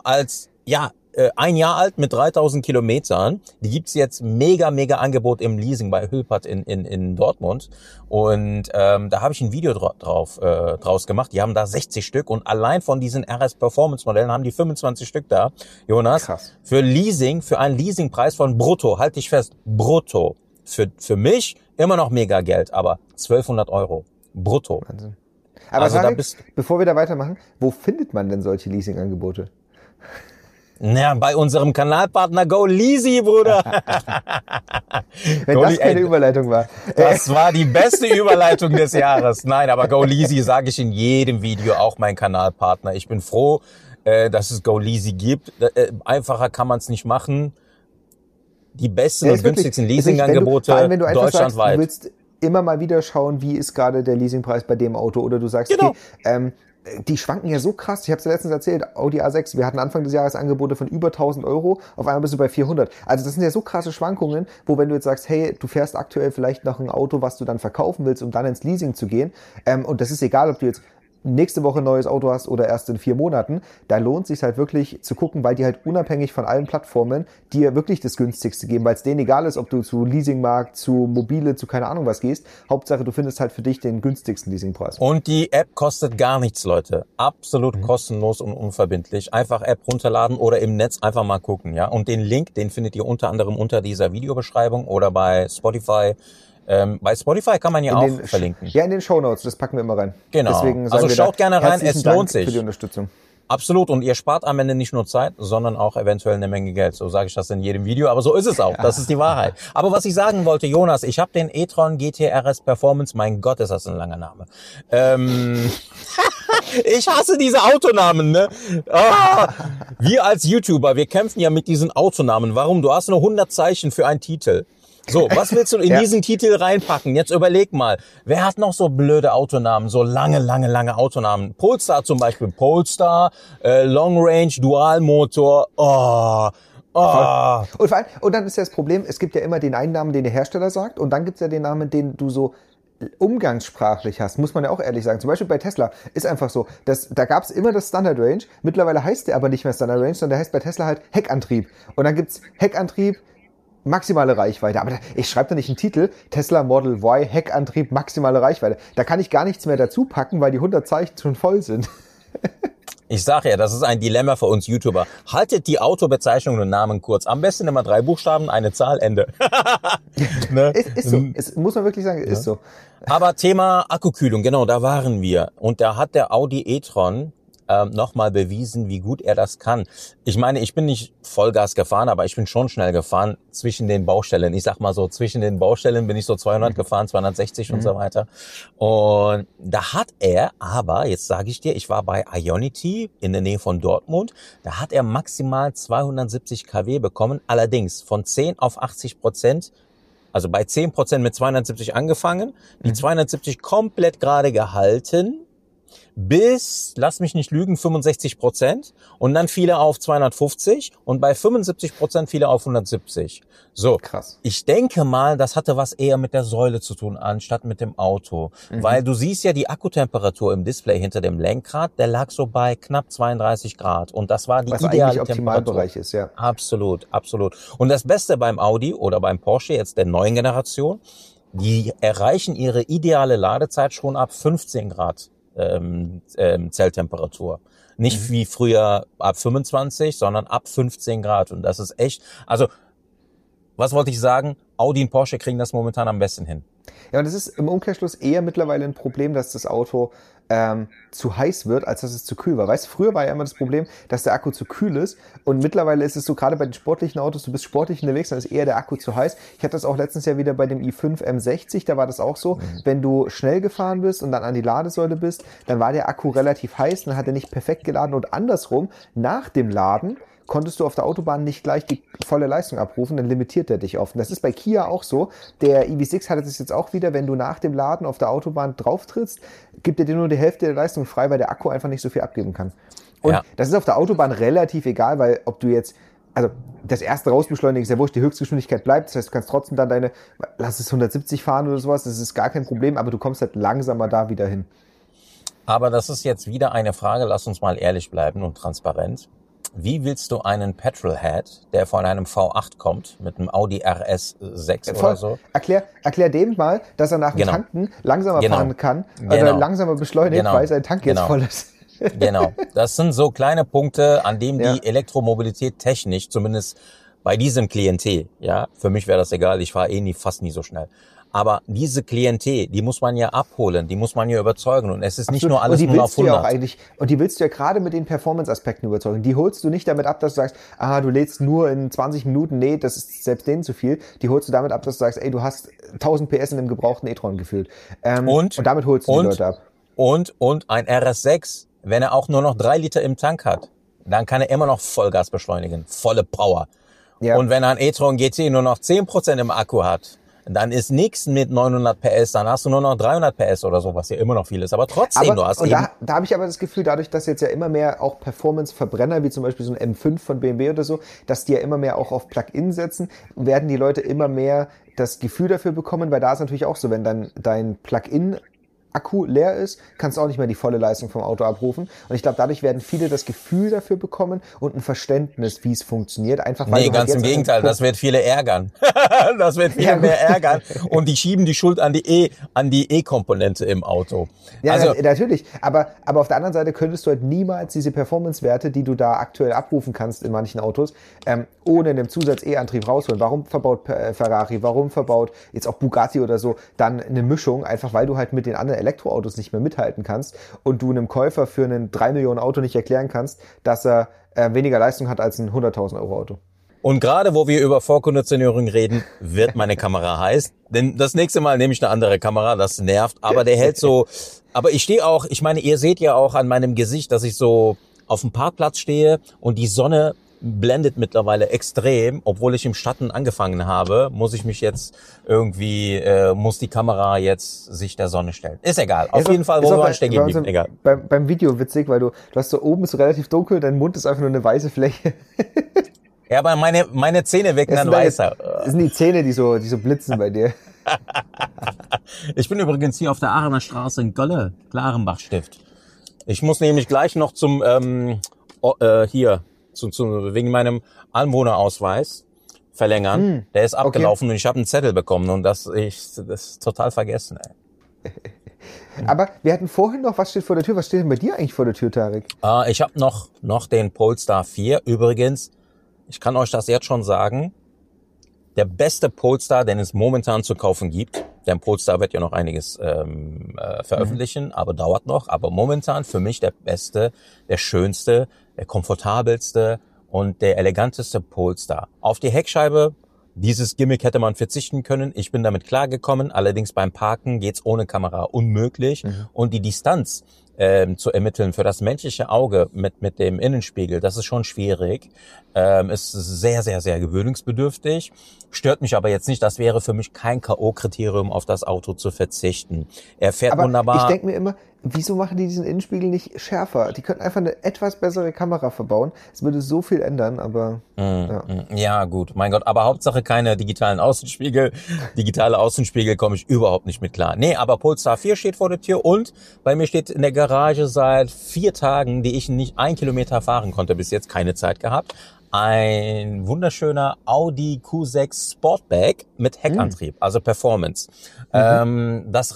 Speaker 1: ein Jahr alt mit 3000 Kilometern. Die gibt's jetzt mega Angebot im Leasing bei Hülpert in Dortmund. Und da habe ich ein Video draus gemacht. Die haben da 60 Stück und allein von diesen RS Performance Modellen haben die 25 Stück da. Jonas, krass. Für einen Leasingpreis von brutto, halt dich fest, brutto. Für mich immer noch mega Geld, aber 1200 € brutto.
Speaker 2: Wahnsinn. Aber also bevor wir da weitermachen, wo findet man denn solche Leasing-Angebote?
Speaker 1: Na, bei unserem Kanalpartner GoLeasy, Bruder.
Speaker 2: Wenn das keine Überleitung war.
Speaker 1: Das war die beste Überleitung des Jahres. Nein, aber GoLeasy sage ich in jedem Video, auch mein Kanalpartner. Ich bin froh, dass es GoLeasy gibt. Einfacher kann man es nicht machen. Die besten und günstigsten Leasingangebote deutschlandweit.
Speaker 2: Sagst, du willst immer mal wieder schauen, wie ist gerade der Leasingpreis bei dem Auto, oder du sagst, genau. Okay, die schwanken ja so krass. Ich habe es ja letztens erzählt, Audi A6, wir hatten Anfang des Jahres Angebote von über 1.000 €, auf einmal bist du bei 400. Also das sind ja so krasse Schwankungen, wo wenn du jetzt sagst, hey, du fährst aktuell vielleicht noch ein Auto, was du dann verkaufen willst, um dann ins Leasing zu gehen, und das ist egal, ob du jetzt nächste Woche ein neues Auto hast oder erst in 4 Monaten, da lohnt es sich halt wirklich zu gucken, weil die halt unabhängig von allen Plattformen dir wirklich das günstigste geben, weil es denen egal ist, ob du zu Leasingmarkt, zu Mobile, zu keine Ahnung was gehst. Hauptsache, du findest halt für dich den günstigsten Leasingpreis.
Speaker 1: Und die App kostet gar nichts, Leute. Absolut kostenlos und unverbindlich. Einfach App runterladen oder im Netz einfach mal gucken, ja. Und den Link, den findet ihr unter anderem unter dieser Videobeschreibung oder bei Spotify. Bei Spotify kann man ja auch verlinken.
Speaker 2: Ja, in den Shownotes, das packen wir immer rein.
Speaker 1: Genau. Deswegen also schaut gerne rein, es lohnt sich.
Speaker 2: Für die Unterstützung.
Speaker 1: Absolut, und ihr spart am Ende nicht nur Zeit, sondern auch eventuell eine Menge Geld. So sage ich das in jedem Video, aber so ist es auch. Das ist die Wahrheit. Aber was ich sagen wollte, Jonas, ich habe den e-tron GT RS Performance, mein Gott, ist das ein langer Name. Ich hasse diese Autonamen, ne? Wir als YouTuber, wir kämpfen ja mit diesen Autonamen. Warum? Du hast nur 100 Zeichen für einen Titel. So, was willst du in diesen Titel reinpacken? Jetzt überleg mal, wer hat noch so blöde Autonamen, so lange Autonamen? Polestar zum Beispiel, Polestar, Long Range, Dualmotor,
Speaker 2: Und dann ist ja das Problem, es gibt ja immer den einen Namen, den der Hersteller sagt, und dann gibt's ja den Namen, den du so umgangssprachlich hast, muss man ja auch ehrlich sagen. Zum Beispiel bei Tesla ist einfach so, da gab's immer das Standard Range, mittlerweile heißt der aber nicht mehr Standard Range, sondern der heißt bei Tesla halt Heckantrieb. Und dann gibt's Heckantrieb, maximale Reichweite. Aber ich schreibe da nicht einen Titel, Tesla Model Y, Heckantrieb, maximale Reichweite. Da kann ich gar nichts mehr dazu packen, weil die 100 Zeichen schon voll sind.
Speaker 1: Ich sage ja, das ist ein Dilemma für uns YouTuber. Haltet die Autobezeichnungen und Namen kurz. Am besten immer 3 Buchstaben, eine Zahl, Ende.
Speaker 2: Ne? Ist so. Es muss man wirklich sagen, ist so.
Speaker 1: Aber Thema Akkukühlung, genau, da waren wir. Und da hat der Audi e-tron nochmal bewiesen, wie gut er das kann. Ich meine, ich bin nicht Vollgas gefahren, aber ich bin schon schnell gefahren zwischen den Baustellen. Ich sag mal so, zwischen den Baustellen bin ich so 200 gefahren, 260 und so weiter. Und da hat er, aber jetzt sage ich dir, ich war bei Ionity in der Nähe von Dortmund, da hat er maximal 270 kW bekommen, allerdings von 10 auf 80%. Also bei 10% mit 270 angefangen, die 270 komplett gerade gehalten, bis, lass mich nicht lügen, 65% und dann fiel er auf 250 und bei 75% fiel er auf 170. So, krass. Ich denke mal, das hatte was eher mit der Säule zu tun, anstatt mit dem Auto. Weil du siehst ja die Akkutemperatur im Display hinter dem Lenkrad, der lag so bei knapp 32 Grad und das war die ideale
Speaker 2: Optimalbereich ist, ja.
Speaker 1: Absolut, absolut. Und das Beste beim Audi oder beim Porsche jetzt der neuen Generation, die erreichen ihre ideale Ladezeit schon ab 15 Grad. Zelltemperatur. Nicht wie früher ab 25, sondern ab 15 Grad. Und das ist echt, also, was wollte ich sagen? Audi und Porsche kriegen das momentan am besten hin.
Speaker 2: Ja, und das ist im Umkehrschluss eher mittlerweile ein Problem, dass das Auto zu heiß wird, als dass es zu kühl war. Weißt du, früher war ja immer das Problem, dass der Akku zu kühl ist und mittlerweile ist es so, gerade bei den sportlichen Autos, du bist sportlich unterwegs, dann ist eher der Akku zu heiß. Ich hatte das auch letztens ja wieder bei dem i5 M60, da war das auch so, wenn du schnell gefahren bist und dann an die Ladesäule bist, dann war der Akku relativ heiß, dann hat er nicht perfekt geladen und andersrum, nach dem Laden konntest du auf der Autobahn nicht gleich die volle Leistung abrufen, dann limitiert er dich oft. Und das ist bei Kia auch so. Der EV6 hat es jetzt auch wieder, wenn du nach dem Laden auf der Autobahn drauf trittst, gibt er dir nur die Hälfte der Leistung frei, weil der Akku einfach nicht so viel abgeben kann. Und das ist auf der Autobahn relativ egal, weil ob du jetzt, also das erste Rausbeschleunigen ist ja wurscht, die Höchstgeschwindigkeit bleibt, das heißt, du kannst trotzdem dann lass es 170 fahren oder sowas, das ist gar kein Problem, aber du kommst halt langsamer da wieder hin.
Speaker 1: Aber das ist jetzt wieder eine Frage, lass uns mal ehrlich bleiben und transparent. Wie willst du einen Petrolhead, der von einem V8 kommt, mit einem Audi RS6 oder so?
Speaker 2: Erklär dem mal, dass er nach dem Tanken langsamer fahren kann, oder langsamer beschleunigt, weil sein Tank jetzt voll ist.
Speaker 1: Genau, das sind so kleine Punkte, an denen die Elektromobilität technisch, zumindest bei diesem Klientel, ja, für mich wäre das egal, ich fahre fast nie so schnell. Aber diese Klientel, die muss man ja abholen, die muss man ja überzeugen. Und es ist nicht nur alles
Speaker 2: nur
Speaker 1: auf 100.
Speaker 2: Und die willst du ja gerade mit den Performance-Aspekten überzeugen. Die holst du nicht damit ab, dass du sagst, du lädst nur in 20 Minuten. Nee, das ist selbst denen zu viel. Die holst du damit ab, dass du sagst, ey, du hast 1000 PS in einem gebrauchten e-tron gefühlt. Und damit holst du die Leute ab.
Speaker 1: Und ein RS6, wenn er auch nur noch 3 Liter im Tank hat, dann kann er immer noch Vollgas beschleunigen. Volle Power. Ja. Und wenn ein e-tron GT nur noch 10% im Akku hat, dann ist mit 900 PS, dann hast du nur noch 300 PS oder so, was ja immer noch viel ist. Aber trotzdem, du hast
Speaker 2: da habe ich aber das Gefühl, dadurch, dass jetzt ja immer mehr auch Performance-Verbrenner, wie zum Beispiel so ein M5 von BMW oder so, dass die ja immer mehr auch auf Plug-in setzen, werden die Leute immer mehr das Gefühl dafür bekommen, weil da ist natürlich auch so, wenn dann dein Plug-in Akku leer ist, kannst du auch nicht mehr die volle Leistung vom Auto abrufen. Und ich glaube, dadurch werden viele das Gefühl dafür bekommen und ein Verständnis, wie es funktioniert. Einfach weil
Speaker 1: ganz im Gegenteil, das wird viele ärgern. Das wird viele mehr ärgern. Und die schieben die Schuld an die E-Komponente im Auto.
Speaker 2: Ja, also, natürlich. Aber auf der anderen Seite könntest du halt niemals diese Performance-Werte, die du da aktuell abrufen kannst in manchen Autos, ohne einen Zusatz-E-Antrieb rausholen. Warum verbaut Ferrari, warum verbaut jetzt auch Bugatti oder so dann eine Mischung? Einfach weil du halt mit den anderen Elektroautos nicht mehr mithalten kannst und du einem Käufer für ein 3 Millionen Auto nicht erklären kannst, dass er weniger Leistung hat als ein 100.000 Euro Auto.
Speaker 1: Und gerade wo wir über Vorkonditionierung reden, wird meine Kamera heiß. Denn das nächste Mal nehme ich eine andere Kamera, das nervt. Aber der hält so, aber ich stehe auch, ich meine, ihr seht ja auch an meinem Gesicht, dass ich so auf dem Parkplatz stehe und die Sonne blendet mittlerweile extrem, obwohl ich im Schatten angefangen habe, muss ich mich jetzt irgendwie, muss die Kamera jetzt sich der Sonne stellen. Ist egal. Auf jeden Fall, wo wir stehen geblieben. Egal.
Speaker 2: Beim Video witzig, weil du hast so oben so relativ dunkel, dein Mund ist einfach nur eine weiße Fläche.
Speaker 1: Ja, aber meine Zähne wirken dann weißer.
Speaker 2: Das sind die Zähne, die so blitzen bei dir.
Speaker 1: Ich bin übrigens hier auf der Aachener Straße in Gölle, Klarenbach-Stift. Ich muss nämlich gleich noch zum, wegen meinem Anwohnerausweis verlängern. Der ist abgelaufen und ich habe einen Zettel bekommen und das ist total vergessen. Ey.
Speaker 2: Aber wir hatten vorhin noch, was steht vor der Tür? Was steht denn bei dir eigentlich vor der Tür, Tarek?
Speaker 1: Ich habe noch den Polestar 4. Übrigens, ich kann euch das jetzt schon sagen, der beste Polestar, den es momentan zu kaufen gibt. Der Polestar wird ja noch einiges veröffentlichen, aber dauert noch. Aber momentan für mich der beste, der schönste, der komfortabelste und der eleganteste Polestar. Auf die Heckscheibe, dieses Gimmick hätte man verzichten können. Ich bin damit klargekommen. Allerdings beim Parken geht's ohne Kamera unmöglich. Und die Distanz zu ermitteln für das menschliche Auge mit dem Innenspiegel, das ist schon schwierig. Ist sehr, sehr, sehr gewöhnungsbedürftig. Stört mich aber jetzt nicht. Das wäre für mich kein K.O.-Kriterium, auf das Auto zu verzichten. Er fährt aber wunderbar.
Speaker 2: Ich denke mir immer, wieso machen die diesen Innenspiegel nicht schärfer? Die könnten einfach eine etwas bessere Kamera verbauen. Es würde so viel ändern, aber
Speaker 1: ja gut, mein Gott. Aber Hauptsache keine digitalen Außenspiegel. Digitale Außenspiegel komme ich überhaupt nicht mit klar. Nee, aber Polestar 4 steht vor der Tür und bei mir steht in der Garage seit 4 Tagen, die ich nicht 1 Kilometer fahren konnte, bis jetzt keine Zeit gehabt, ein wunderschöner Audi Q6 Sportback mit Heckantrieb, also Performance. Das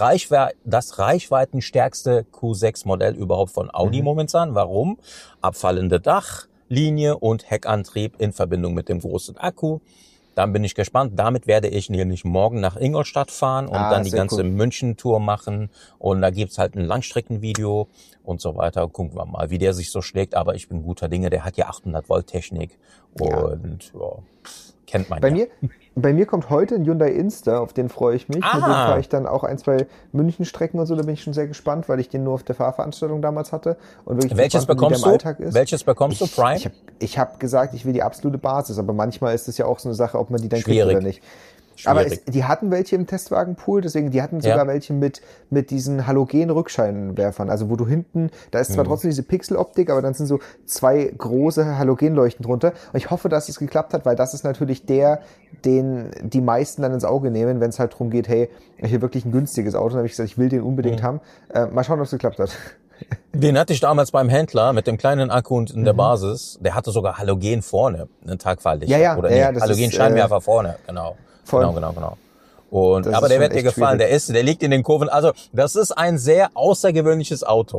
Speaker 1: reichweitenstärkste Q6-Modell überhaupt von Audi momentan. Warum? Abfallende Dachlinie und Heckantrieb in Verbindung mit dem großen Akku. Dann bin ich gespannt. Damit werde ich nämlich morgen nach Ingolstadt fahren und dann die ganze München-Tour machen. Und da gibt's halt ein Langstreckenvideo und so weiter. Gucken wir mal, wie der sich so schlägt. Aber ich bin guter Dinge. Der hat ja 800 Volt Technik und kennt man
Speaker 2: Bei mir kommt heute ein Hyundai Insta, auf den freue ich mich. Mit dem fahre ich dann auch 1-2 München-Strecken und so. Da bin ich schon sehr gespannt, weil ich den nur auf der Fahrveranstaltung damals hatte. Und wirklich
Speaker 1: Welches bekommst du? Welches bekommst du? Prime?
Speaker 2: Ich habe gesagt, ich will die absolute Basis, aber manchmal ist es ja auch so eine Sache, ob man die dann kriegt oder nicht. Aber die hatten welche im Testwagenpool, deswegen, die hatten sogar welche mit diesen Halogen-Rückscheinwerfern, also wo du hinten, da ist zwar trotzdem diese Pixeloptik, aber dann sind so 2 große Halogenleuchten drunter. Und ich hoffe, dass es geklappt hat, weil das ist natürlich den die meisten dann ins Auge nehmen, wenn es halt darum geht, hey, hier wirklich ein günstiges Auto. Dann habe ich gesagt, ich will den unbedingt haben. Mal schauen, ob es geklappt hat.
Speaker 1: Den hatte ich damals beim Händler mit dem kleinen Akku und in der Basis. Der hatte sogar Halogen vorne, einen Tagfahrlichter. Halogen-Scheinwerfer vorne, genau. Voll. Genau. Und aber der wird dir gefallen. Der liegt in den Kurven. Also das ist ein sehr außergewöhnliches Auto.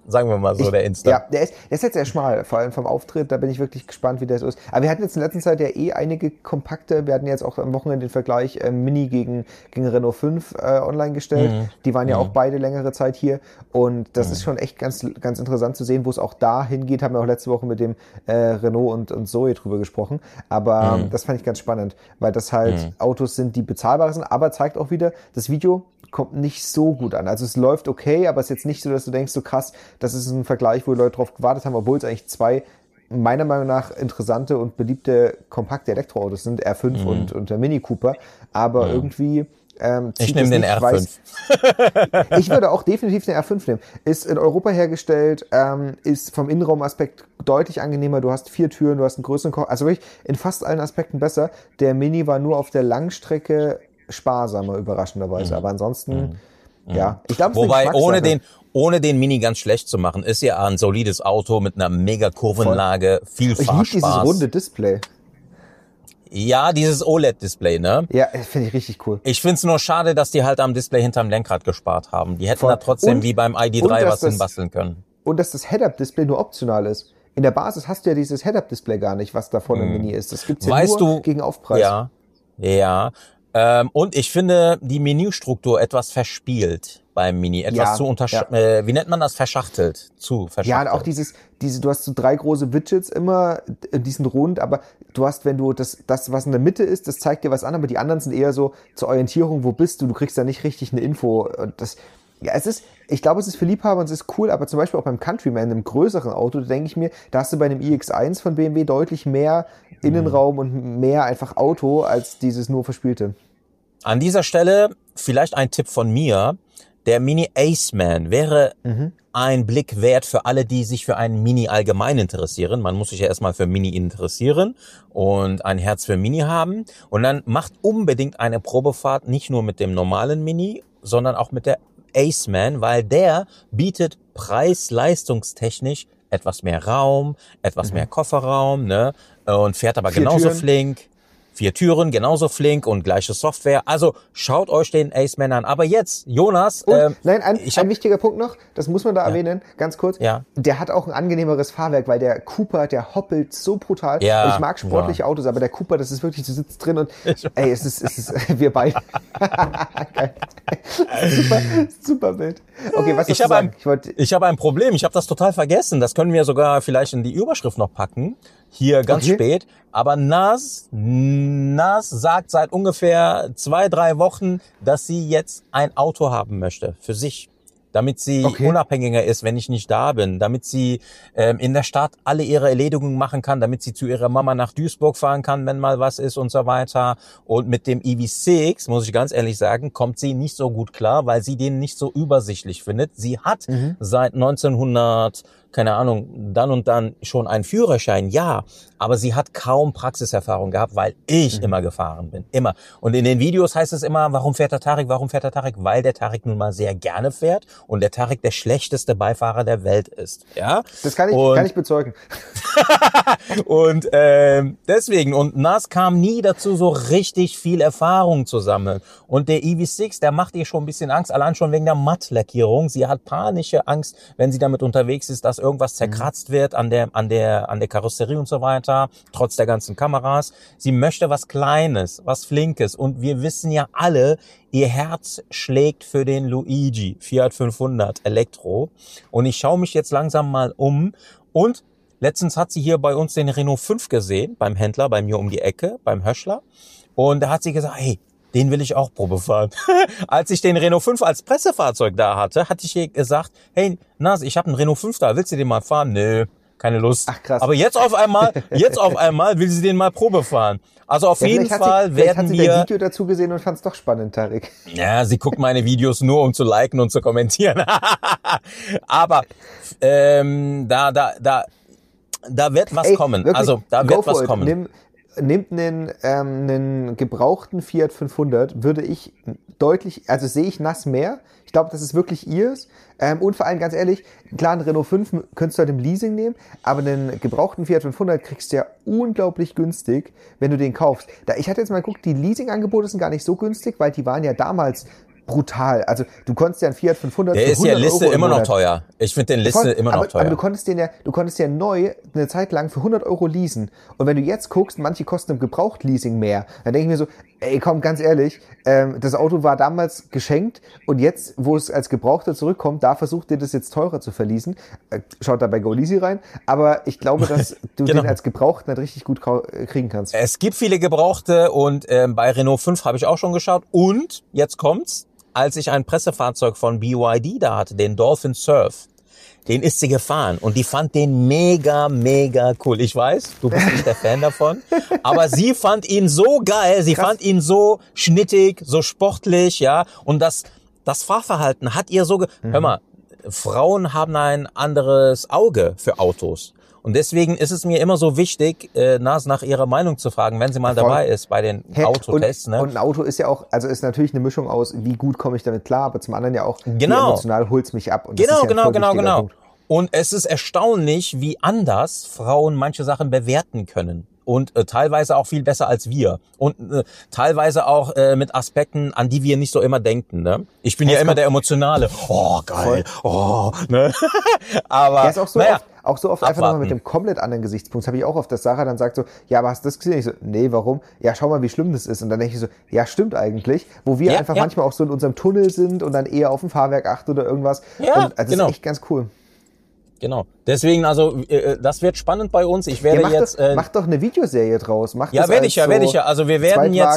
Speaker 1: sagen wir mal so, der Insta.
Speaker 2: Ja, der ist jetzt sehr schmal, vor allem vom Auftritt, da bin ich wirklich gespannt, wie der so ist. Aber wir hatten jetzt in letzter Zeit ja einige kompakte, wir hatten jetzt auch am Wochenende den Vergleich Mini gegen Renault 5 online gestellt. Die waren ja auch beide längere Zeit hier und das ist schon echt ganz, ganz interessant zu sehen, wo es auch da hingeht, haben wir auch letzte Woche mit dem Renault und Zoe drüber gesprochen, aber das fand ich ganz spannend, weil das halt Autos sind, die bezahlbar sind, aber zeigt auch wieder, das Video kommt nicht so gut an. Also es läuft okay, aber es ist jetzt nicht so, dass du denkst, so krass, das ist ein Vergleich, wo die Leute drauf gewartet haben, obwohl es eigentlich zwei, meiner Meinung nach, interessante und beliebte kompakte Elektroautos sind, R5 und der Mini Cooper, aber irgendwie
Speaker 1: ich nehme den R5.
Speaker 2: Ich würde auch definitiv den R5 nehmen. Ist in Europa hergestellt, ist vom Innenraumaspekt deutlich angenehmer. Du hast 4 Türen, du hast einen größeren also wirklich in fast allen Aspekten besser. Der Mini war nur auf der Langstrecke sparsamer, überraschenderweise. Aber ansonsten, ja. Ich glaube,
Speaker 1: wobei, ohne den Mini ganz schlecht zu machen, ist ja ein solides Auto mit einer mega Kurvenlage, viel Fahrspaß.
Speaker 2: Ich liebe dieses runde Display.
Speaker 1: Ja, dieses OLED-Display, ne?
Speaker 2: Ja, finde ich richtig cool.
Speaker 1: Ich find's nur schade, dass die halt am Display hinterm Lenkrad gespart haben. Die hätten da trotzdem wie beim ID3 was hinbasteln können.
Speaker 2: Und dass das Head-Up-Display nur optional ist. In der Basis hast du ja dieses Head-Up-Display gar nicht, was da vorne im Mini ist. Das gibt's ja nur gegen Aufpreis.
Speaker 1: Ja. Und ich finde die Menüstruktur etwas verspielt beim Mini. Etwas zu wie nennt man das? Verschachtelt.
Speaker 2: Ja, und auch du hast so 3 große Widgets immer, die sind rund, aber du hast, wenn du das, was in der Mitte ist, das zeigt dir was an, aber die anderen sind eher so zur Orientierung, wo bist du? Du kriegst da nicht richtig eine Info. Und ich glaube, es ist für Liebhaber und es ist cool, aber zum Beispiel auch beim Countryman, einem größeren Auto, da denke ich mir, da hast du bei einem iX1 von BMW deutlich mehr Innenraum und mehr einfach Auto als dieses nur verspielte.
Speaker 1: An dieser Stelle vielleicht ein Tipp von mir. Der Mini Aceman wäre ein Blick wert für alle, die sich für einen Mini allgemein interessieren. Man muss sich ja erstmal für Mini interessieren und ein Herz für Mini haben. Und dann macht unbedingt eine Probefahrt nicht nur mit dem normalen Mini, sondern auch mit der Aceman, weil der bietet preis-leistungstechnisch etwas mehr Raum, etwas mehr Kofferraum, ne? Und fährt aber genauso flink. 4 Türen, genauso flink und gleiche Software. Also schaut euch den Aceman an. Aber jetzt, Jonas.
Speaker 2: Nein, ein wichtiger Punkt noch, das muss man da erwähnen, ganz kurz.
Speaker 1: Ja.
Speaker 2: Der hat auch ein angenehmeres Fahrwerk, weil der Cooper, der hoppelt so brutal.
Speaker 1: Ja.
Speaker 2: Und ich mag sportliche Autos, aber der Cooper, das ist wirklich, du sitzt drin und es ist wir beide. Geil. Super Bild. Okay, was
Speaker 1: ich habe ein Problem. Ich habe das total vergessen. Das können wir sogar vielleicht in die Überschrift noch packen. Hier ganz spät. Aber NAS sagt seit ungefähr 2-3 Wochen, dass sie jetzt ein Auto haben möchte für sich, damit sie unabhängiger ist, wenn ich nicht da bin, damit sie in der Stadt alle ihre Erledigungen machen kann, damit sie zu ihrer Mama nach Duisburg fahren kann, wenn mal was ist und so weiter. Und mit dem EV6, muss ich ganz ehrlich sagen, kommt sie nicht so gut klar, weil sie den nicht so übersichtlich findet. Sie hat seit 1900, keine Ahnung, dann und dann schon einen Führerschein, ja, aber sie hat kaum Praxiserfahrung gehabt, weil ich immer gefahren bin, immer. Und in den Videos heißt es immer, warum fährt der Tarek? Weil der Tarek nun mal sehr gerne fährt und der Tarek der schlechteste Beifahrer der Welt ist, ja.
Speaker 2: Das kann ich bezeugen.
Speaker 1: Und deswegen, und NAS kam nie dazu, so richtig viel Erfahrung zu sammeln. Und der EV6, der macht ihr schon ein bisschen Angst, allein schon wegen der Mattlackierung. Sie hat panische Angst, wenn sie damit unterwegs ist, dass irgendwas zerkratzt wird an der Karosserie und so weiter, trotz der ganzen Kameras. Sie möchte was Kleines, was Flinkes. Und wir wissen ja alle, ihr Herz schlägt für den Luigi Fiat 500 Elektro. Und ich schaue mich jetzt langsam mal um. Und letztens hat sie hier bei uns den Renault 5 gesehen, beim Händler, bei mir um die Ecke, beim Höschler. Und da hat sie gesagt, hey, den will ich auch Probe fahren. Als ich den Renault 5 als Pressefahrzeug da hatte ich ihr gesagt, hey, Nas, ich habe einen Renault 5 da, willst du den mal fahren? Nö, keine Lust.
Speaker 2: Ach krass.
Speaker 1: Aber jetzt auf einmal will sie den mal Probe fahren. Also auf jeden Fall werden wir...
Speaker 2: Hat sie Video dazu gesehen und fand es doch spannend, Tarek.
Speaker 1: Ja, sie guckt meine Videos nur, um zu liken und zu kommentieren. Aber da wird was kommen.
Speaker 2: Wirklich,
Speaker 1: also da wird was kommen.
Speaker 2: Nehmt einen gebrauchten Fiat 500, würde ich deutlich, also sehe ich NAS mehr. Ich glaube, das ist wirklich ihrs. Und vor allem, ganz ehrlich, klar, einen Renault 5 könntest du halt im Leasing nehmen, aber einen gebrauchten Fiat 500 kriegst du ja unglaublich günstig, wenn du den kaufst. Ich hatte jetzt mal geguckt, die Leasing-Angebote sind gar nicht so günstig, weil die waren ja damals brutal. Also du konntest ja einen Fiat 500
Speaker 1: Der
Speaker 2: für
Speaker 1: ist ja
Speaker 2: 100
Speaker 1: Liste
Speaker 2: Euro
Speaker 1: immer noch teuer. Ich finde den Liste immer noch teuer.
Speaker 2: Aber du konntest ja neu eine Zeit lang für 100 Euro leasen. Und wenn du jetzt guckst, manche kosten im Gebraucht-Leasing mehr. Dann denke ich mir so, ey komm, ganz ehrlich, das Auto war damals geschenkt und jetzt, wo es als Gebrauchter zurückkommt, da versucht ihr das jetzt teurer zu verleasen. Schaut da bei GoLeasy rein. Aber ich glaube, dass du den als Gebrauchten halt richtig gut kriegen kannst.
Speaker 1: Es gibt viele Gebrauchte und bei Renault 5 habe ich auch schon geschaut. Und jetzt kommt's, als ich ein Pressefahrzeug von BYD da hatte, den Dolphin Surf, den ist sie gefahren und die fand den mega, mega cool. Ich weiß, du bist nicht der Fan davon, aber sie fand ihn so geil, sie fand ihn so schnittig, so sportlich, ja, und das Fahrverhalten hat ihr so, hör mal, Frauen haben ein anderes Auge für Autos. Und deswegen ist es mir immer so wichtig, nach ihrer Meinung zu fragen, wenn sie mal dabei ist bei den Autotests.
Speaker 2: Und ein Auto ist ja auch, also ist natürlich eine Mischung aus, wie gut komme ich damit klar, aber zum anderen ja auch, wie emotional holt's mich ab. Und
Speaker 1: genau. Punkt. Und es ist erstaunlich, wie anders Frauen manche Sachen bewerten können. Und teilweise auch viel besser als wir. Und teilweise auch mit Aspekten, an die wir nicht so immer denken. Ne? Ich bin ja immer der Emotionale. Oh, geil. Oh, ne? Aber
Speaker 2: ist auch so oft einfach nochmal mit dem komplett anderen Gesichtspunkt. Das habe ich auch oft, dass Sarah dann sagt so, ja, aber hast du das gesehen? Ich so, nee, warum? Ja, schau mal, wie schlimm das ist. Und dann denke ich so, ja, stimmt eigentlich. Wo wir einfach manchmal auch so in unserem Tunnel sind und dann eher auf dem Fahrwerk achten oder irgendwas.
Speaker 1: Ja,
Speaker 2: und das ist echt ganz cool.
Speaker 1: Genau. Deswegen, also, das wird spannend bei uns. Ich werde
Speaker 2: mach doch eine Videoserie draus.
Speaker 1: Werde ich ja. Also, wir werden jetzt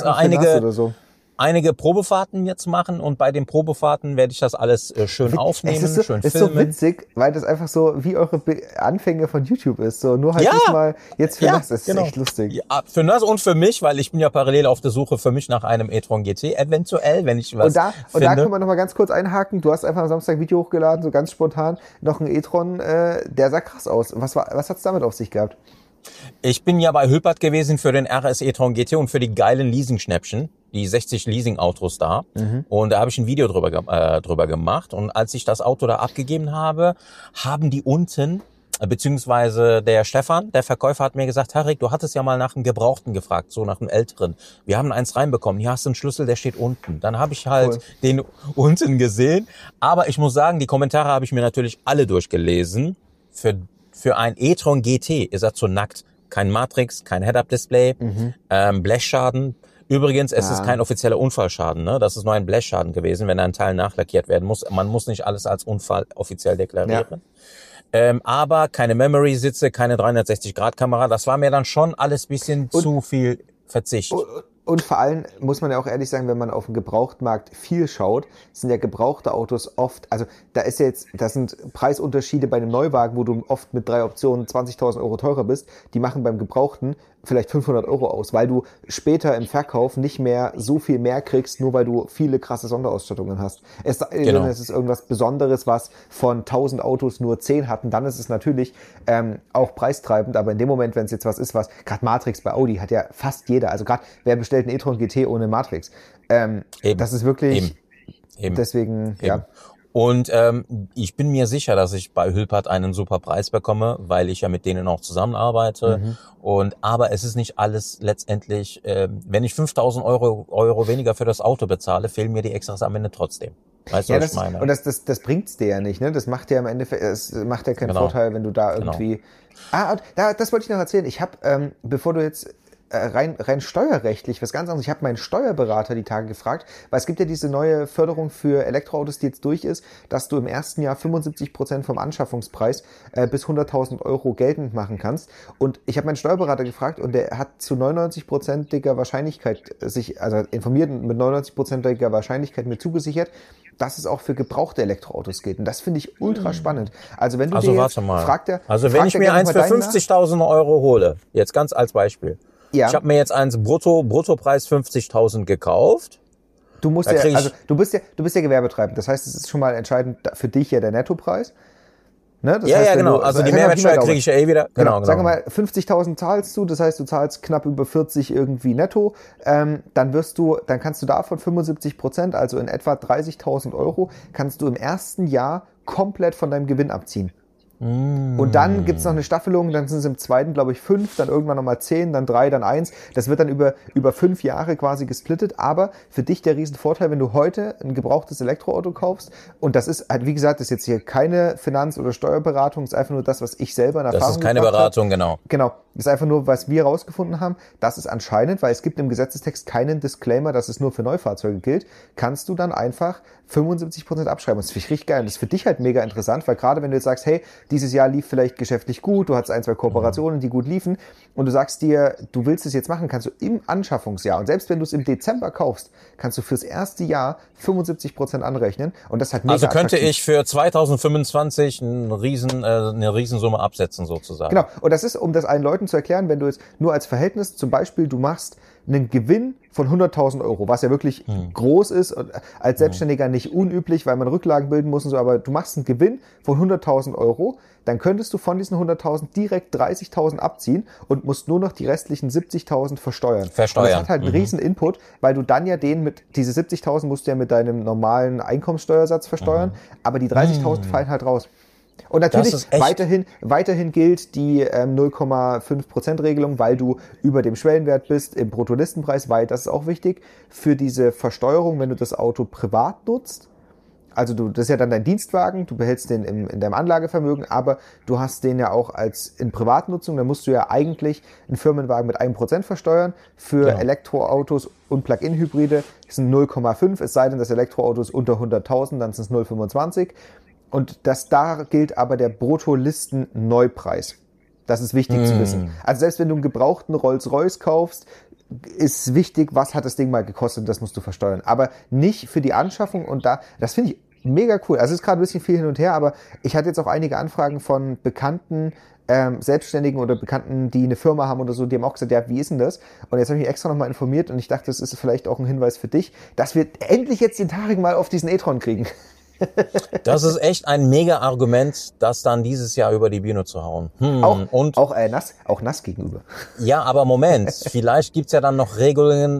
Speaker 1: einige Probefahrten jetzt machen und bei den Probefahrten werde ich das alles schön aufnehmen, schön filmen.
Speaker 2: Es ist so witzig, weil das einfach so wie eure Anfänge von YouTube ist. So nur halt diesmal jetzt für Nas. Das ist echt lustig.
Speaker 1: Ja, für Nas und für mich, weil ich bin ja parallel auf der Suche für mich nach einem e-tron GT, eventuell, wenn ich was finde.
Speaker 2: Und da können wir nochmal ganz kurz einhaken. Du hast einfach am Samstag ein Video hochgeladen, so ganz spontan, noch ein e-tron, der sah krass aus. Was hat's damit auf sich gehabt?
Speaker 1: Ich bin ja bei Hülpert gewesen für den RS e-tron GT und für die geilen Leasing-Schnäppchen, die 60 Leasing-Autos da. Und da habe ich ein Video drüber gemacht. Und als ich das Auto da abgegeben habe, haben die unten, beziehungsweise der Stefan, der Verkäufer, hat mir gesagt, Harik, du hattest ja mal nach einem Gebrauchten gefragt, so nach einem älteren. Wir haben eins reinbekommen. Hier hast du einen Schlüssel, der steht unten. Dann habe ich halt den unten gesehen. Aber ich muss sagen, die Kommentare habe ich mir natürlich alle durchgelesen. Für ein e-tron GT ist er zu nackt. Kein Matrix, kein Head-Up-Display, Blechschaden. Übrigens, es ist kein offizieller Unfallschaden. Ne? Das ist nur ein Blechschaden gewesen, wenn ein Teil nachlackiert werden muss. Man muss nicht alles als Unfall offiziell deklarieren. Ja. Aber keine Memory-Sitze, keine 360-Grad-Kamera. Das war mir dann schon alles bisschen zu viel Verzicht.
Speaker 2: Und vor allem muss man ja auch ehrlich sagen, wenn man auf dem Gebrauchtmarkt viel schaut, sind ja gebrauchte Autos oft, also das sind Preisunterschiede bei einem Neuwagen, wo du oft mit 3 Optionen 20.000 Euro teurer bist, die machen beim Gebrauchten vielleicht 500 Euro aus, weil du später im Verkauf nicht mehr so viel mehr kriegst, nur weil du viele krasse Sonderausstattungen hast. Es ist irgendwas Besonderes, was von 1000 Autos nur 10 hatten, dann ist es natürlich auch preistreibend, aber in dem Moment, wenn es jetzt was ist, was, gerade Matrix bei Audi hat ja fast jeder, also gerade wer bestellt einen e-tron GT ohne Matrix? Das ist wirklich, deswegen, ja.
Speaker 1: Und ich bin mir sicher, dass ich bei Hülpert einen super Preis bekomme, weil ich ja mit denen auch zusammenarbeite. Aber es ist nicht alles letztendlich, wenn ich 5.000 Euro weniger für das Auto bezahle, fehlen mir die Extras am Ende trotzdem. Weißt du, was ich meine?
Speaker 2: Und das bringt's dir ja nicht, ne? Das macht ja im Endeffekt, es macht ja keinen Vorteil, wenn du da irgendwie... das wollte ich noch erzählen. Ich habe, bevor du jetzt rein steuerrechtlich, was ganz anderes. Ich habe meinen Steuerberater die Tage gefragt, weil es gibt ja diese neue Förderung für Elektroautos, die jetzt durch ist, dass du im ersten Jahr 75% vom Anschaffungspreis bis 100.000 Euro geltend machen kannst. Und ich habe meinen Steuerberater gefragt und der hat zu 99%iger Wahrscheinlichkeit informiert und mit 99%iger Wahrscheinlichkeit mir zugesichert, dass es auch für gebrauchte Elektroautos geht. Und das finde ich ultra spannend. Also wenn du
Speaker 1: wenn ich mir eins für 50.000 Euro hole, jetzt ganz als Beispiel. Ja. Ich habe mir jetzt eins Bruttopreis 50.000 gekauft.
Speaker 2: Du musst du bist ja Gewerbetreibend. Das heißt, es ist schon mal entscheidend für dich ja der Nettopreis. Ne? Das heißt,
Speaker 1: genau. Also die Mehrwertsteuer kriege ich ja eh wieder. Genau.
Speaker 2: Sagen wir mal, 50.000 zahlst du. Das heißt, du zahlst knapp über 40 irgendwie netto. Dann kannst du davon 75%, also in etwa 30.000 Euro, kannst du im ersten Jahr komplett von deinem Gewinn abziehen. Und dann gibt's noch eine Staffelung, dann sind es im zweiten, glaube ich, 5, dann irgendwann nochmal 10, dann 3, dann 1. Das wird dann über 5 Jahre quasi gesplittet. Aber für dich der Riesenvorteil, wenn du heute ein gebrauchtes Elektroauto kaufst, und das ist halt, wie gesagt, das ist jetzt hier keine Finanz- oder Steuerberatung, das ist einfach nur das, was ich selber in Erfahrung
Speaker 1: habe. Das ist keine Beratung, genau.
Speaker 2: Genau. Das ist einfach nur, was wir rausgefunden haben. Das ist anscheinend, weil es gibt im Gesetzestext keinen Disclaimer, dass es nur für Neufahrzeuge gilt, kannst du dann einfach 75% abschreiben. Das finde ich richtig geil. Und das ist für dich halt mega interessant, weil gerade wenn du jetzt sagst, hey, dieses Jahr lief vielleicht geschäftlich gut, du hattest 1, 2 Kooperationen, die gut liefen, und du sagst dir, du willst es jetzt machen, kannst du im Anschaffungsjahr, und selbst wenn du es im Dezember kaufst, kannst du fürs erste Jahr 75% anrechnen, und das ist halt mega
Speaker 1: Also könnte
Speaker 2: attraktiv.
Speaker 1: ich für 2025 eine Riesensumme absetzen sozusagen.
Speaker 2: Genau. Und das ist, um das allen Leuten zu erklären, wenn du jetzt nur als Verhältnis, zum Beispiel, du machst einen Gewinn von 100.000 Euro, was ja wirklich groß ist und als Selbstständiger nicht unüblich, weil man Rücklagen bilden muss und so, aber du machst einen Gewinn von 100.000 Euro, dann könntest du von diesen 100.000 direkt 30.000 abziehen und musst nur noch die restlichen 70.000 versteuern. Und das hat halt einen riesen Input, weil du dann ja diese 70.000 musst du ja mit deinem normalen Einkommenssteuersatz versteuern, aber die 30.000 fallen halt raus. Und natürlich weiterhin gilt die 0,5% Regelung, weil du über dem Schwellenwert bist im Bruttolistenpreis, weil das ist auch wichtig für diese Versteuerung, wenn du das Auto privat nutzt. Also das ist ja dann dein Dienstwagen, du behältst den in deinem Anlagevermögen, aber du hast den ja auch in Privatnutzung, dann musst du ja eigentlich einen Firmenwagen mit 1% versteuern. Für Elektroautos und Plug-in-Hybride sind 0,5, es sei denn, das Elektroauto ist unter 100.000, dann sind es 0,25. Und da gilt aber der Bruttolisten-Neupreis. Das ist wichtig zu wissen. Also selbst wenn du einen gebrauchten Rolls-Royce kaufst, ist wichtig, was hat das Ding mal gekostet, das musst du versteuern. Aber nicht für die Anschaffung, und das finde ich mega cool. Also es ist gerade ein bisschen viel hin und her, aber ich hatte jetzt auch einige Anfragen von Bekannten, Selbstständigen oder Bekannten, die eine Firma haben oder so, die haben auch gesagt, ja, wie ist denn das? Und jetzt habe ich mich extra nochmal informiert und ich dachte, das ist vielleicht auch ein Hinweis für dich, dass wir endlich jetzt den Tarek mal auf diesen e-tron kriegen.
Speaker 1: Das ist echt ein mega Argument, das dann dieses Jahr über die Bühne zu hauen.
Speaker 2: Auch nass gegenüber.
Speaker 1: Ja, aber Moment, vielleicht gibt's ja dann noch Regelungen,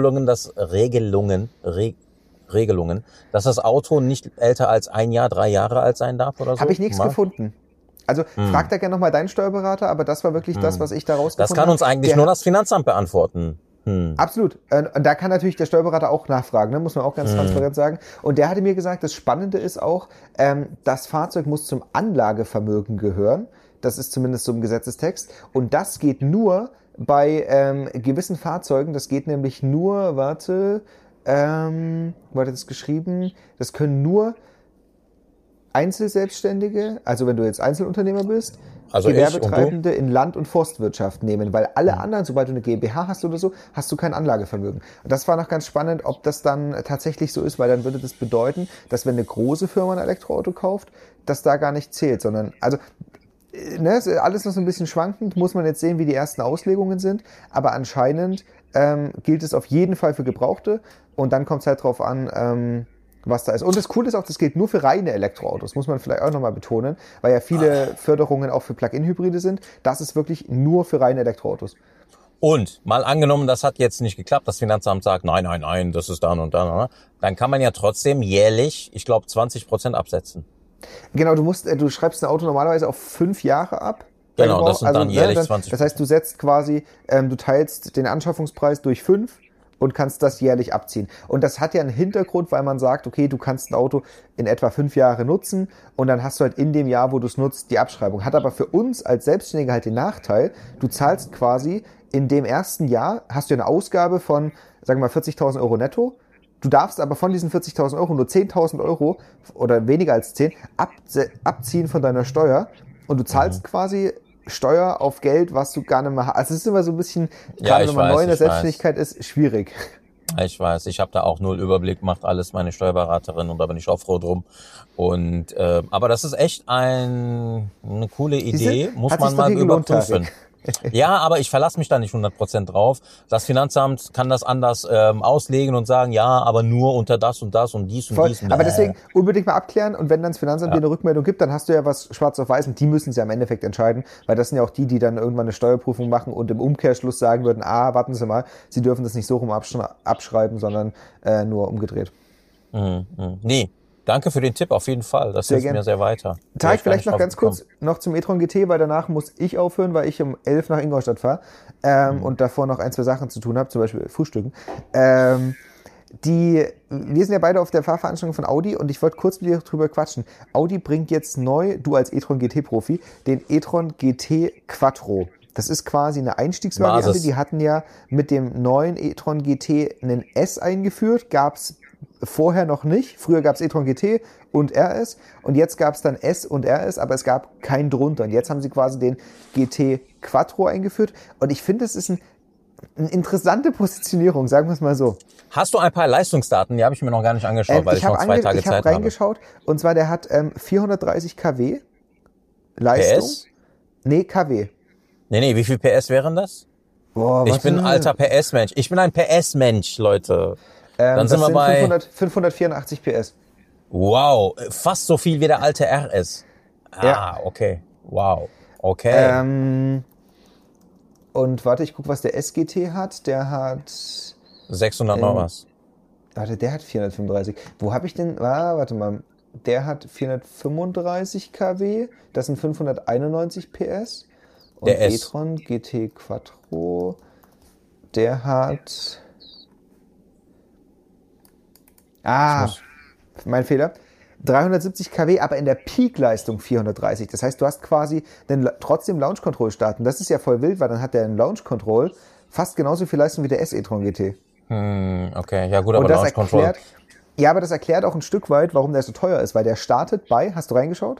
Speaker 1: dass das Auto nicht älter als 1 Jahr, 3 Jahre alt sein darf oder so.
Speaker 2: Habe ich nichts gefunden. Also frag da gerne nochmal deinen Steuerberater, aber das war wirklich das, was ich da rausgefunden habe.
Speaker 1: Das kann uns eigentlich nur das Finanzamt beantworten.
Speaker 2: Absolut. Und da kann natürlich der Steuerberater auch nachfragen, ne? Muss man auch ganz transparent sagen. Und der hatte mir gesagt, das Spannende ist auch, das Fahrzeug muss zum Anlagevermögen gehören. Das ist zumindest so im Gesetzestext. Und das geht nur bei gewissen Fahrzeugen. Das geht nämlich nur, das geschrieben, das können nur Einzelselbstständige, also wenn du jetzt Einzelunternehmer bist,
Speaker 1: also
Speaker 2: Gewerbetreibende in Land- und Forstwirtschaft nehmen, weil alle anderen, sobald du eine GmbH hast oder so, hast du kein Anlagevermögen. Und das war noch ganz spannend, ob das dann tatsächlich so ist, weil dann würde das bedeuten, dass wenn eine große Firma ein Elektroauto kauft, das da gar nicht zählt, sondern, also, ne, ist alles noch so ein bisschen schwankend, muss man jetzt sehen, wie die ersten Auslegungen sind, aber anscheinend gilt es auf jeden Fall für Gebrauchte und dann kommt es halt drauf an, was da ist. Und das Coole ist auch, das gilt nur für reine Elektroautos, muss man vielleicht auch nochmal betonen, weil ja viele Förderungen auch für Plug-in-Hybride sind. Das ist wirklich nur für reine Elektroautos.
Speaker 1: Und mal angenommen, das hat jetzt nicht geklappt, das Finanzamt sagt, nein, das ist dann und dann, dann kann man ja trotzdem jährlich, ich glaube, 20% absetzen.
Speaker 2: Genau, du schreibst ein Auto normalerweise auf 5 Jahre ab.
Speaker 1: Genau, das sind dann jährlich 20%.
Speaker 2: Das heißt, du setzt quasi, du teilst den Anschaffungspreis durch 5 und kannst das jährlich abziehen. Und das hat ja einen Hintergrund, weil man sagt, okay, du kannst ein Auto in etwa 5 Jahre nutzen und dann hast du halt in dem Jahr, wo du es nutzt, die Abschreibung. Hat aber für uns als Selbstständiger halt den Nachteil, du zahlst quasi in dem ersten Jahr, hast du eine Ausgabe von, sagen wir mal, 40.000 Euro netto. Du darfst aber von diesen 40.000 Euro nur 10.000 Euro oder weniger als 10 abziehen von deiner Steuer und du zahlst quasi Steuer auf Geld, was du gar nicht mehr hast. Also es ist immer so ein bisschen, gerade wenn man neu in der Selbstständigkeit ist, schwierig.
Speaker 1: Ich weiß, ich habe da auch null Überblick, macht alles meine Steuerberaterin und da bin ich auch froh drum. Und aber das ist echt eine coole Idee, muss man mal überprüfen. Ja, aber ich verlasse mich da nicht 100% drauf. Das Finanzamt kann das anders auslegen und sagen, ja, aber nur unter das und das und dies und
Speaker 2: voll.
Speaker 1: Dies. Und
Speaker 2: aber deswegen unbedingt mal abklären und wenn dann das Finanzamt dir eine Rückmeldung gibt, dann hast du ja was schwarz auf weiß und die müssen es ja im Endeffekt entscheiden, weil das sind ja auch die dann irgendwann eine Steuerprüfung machen und im Umkehrschluss sagen würden, warten Sie mal, Sie dürfen das nicht so rum abschreiben, sondern nur umgedreht.
Speaker 1: Nee, Danke für den Tipp, auf jeden Fall. Das hilft mir sehr weiter.
Speaker 2: Tarek, vielleicht noch ganz kurz noch zum e-tron GT, weil danach muss ich aufhören, weil ich um 11 nach Ingolstadt fahre und davor noch 1, 2 Sachen zu tun habe, zum Beispiel Frühstücken. Wir sind ja beide auf der Fahrveranstaltung von Audi und ich wollte kurz mit dir drüber quatschen. Audi bringt jetzt neu, du als e-tron GT-Profi, den e-tron GT Quattro. Das ist quasi eine Einstiegsvariante.
Speaker 1: Basis.
Speaker 2: Die hatten ja mit dem neuen e-tron GT einen S eingeführt, gab's vorher noch nicht. Früher gab es e-tron GT und RS und jetzt gab es dann S und RS, aber es gab keinen drunter. Und jetzt haben sie quasi den GT Quattro eingeführt und ich finde, es ist eine interessante Positionierung, sagen wir es mal so.
Speaker 1: Hast du ein paar Leistungsdaten? Die habe ich mir noch gar nicht angeschaut, weil ich noch 2 Tage Zeit habe.
Speaker 2: Ich habe reingeschaut und zwar der hat 430 kW Leistung. PS? Nee, kW.
Speaker 1: Nee, wie viel PS wären das?
Speaker 2: Boah,
Speaker 1: ich bin ein alter PS-Mensch. Ich bin ein PS-Mensch, Leute. Dann sind wir bei
Speaker 2: 584 PS.
Speaker 1: Wow, fast so viel wie der alte RS.
Speaker 2: Ja.
Speaker 1: Okay. Wow. Okay.
Speaker 2: Und warte, ich gucke, was der SGT hat. Der hat
Speaker 1: 600 noch was.
Speaker 2: Warte, der hat 435. Wo habe ich denn? Warte mal. Der hat 435 kW. Das sind 591 PS. Und
Speaker 1: der
Speaker 2: e-tron GT Quattro, der hat... mein Fehler. 370 kW, aber in der Peak-Leistung 430. Das heißt, du hast quasi trotzdem Launch Control starten. Das ist ja voll wild, weil dann hat der ein Launch Control fast genauso viel Leistung wie der S-e-tron GT.
Speaker 1: Okay, ja gut, aber Launch Control...
Speaker 2: Ja, aber das erklärt auch ein Stück weit, warum der so teuer ist, weil der startet bei, hast du reingeschaut?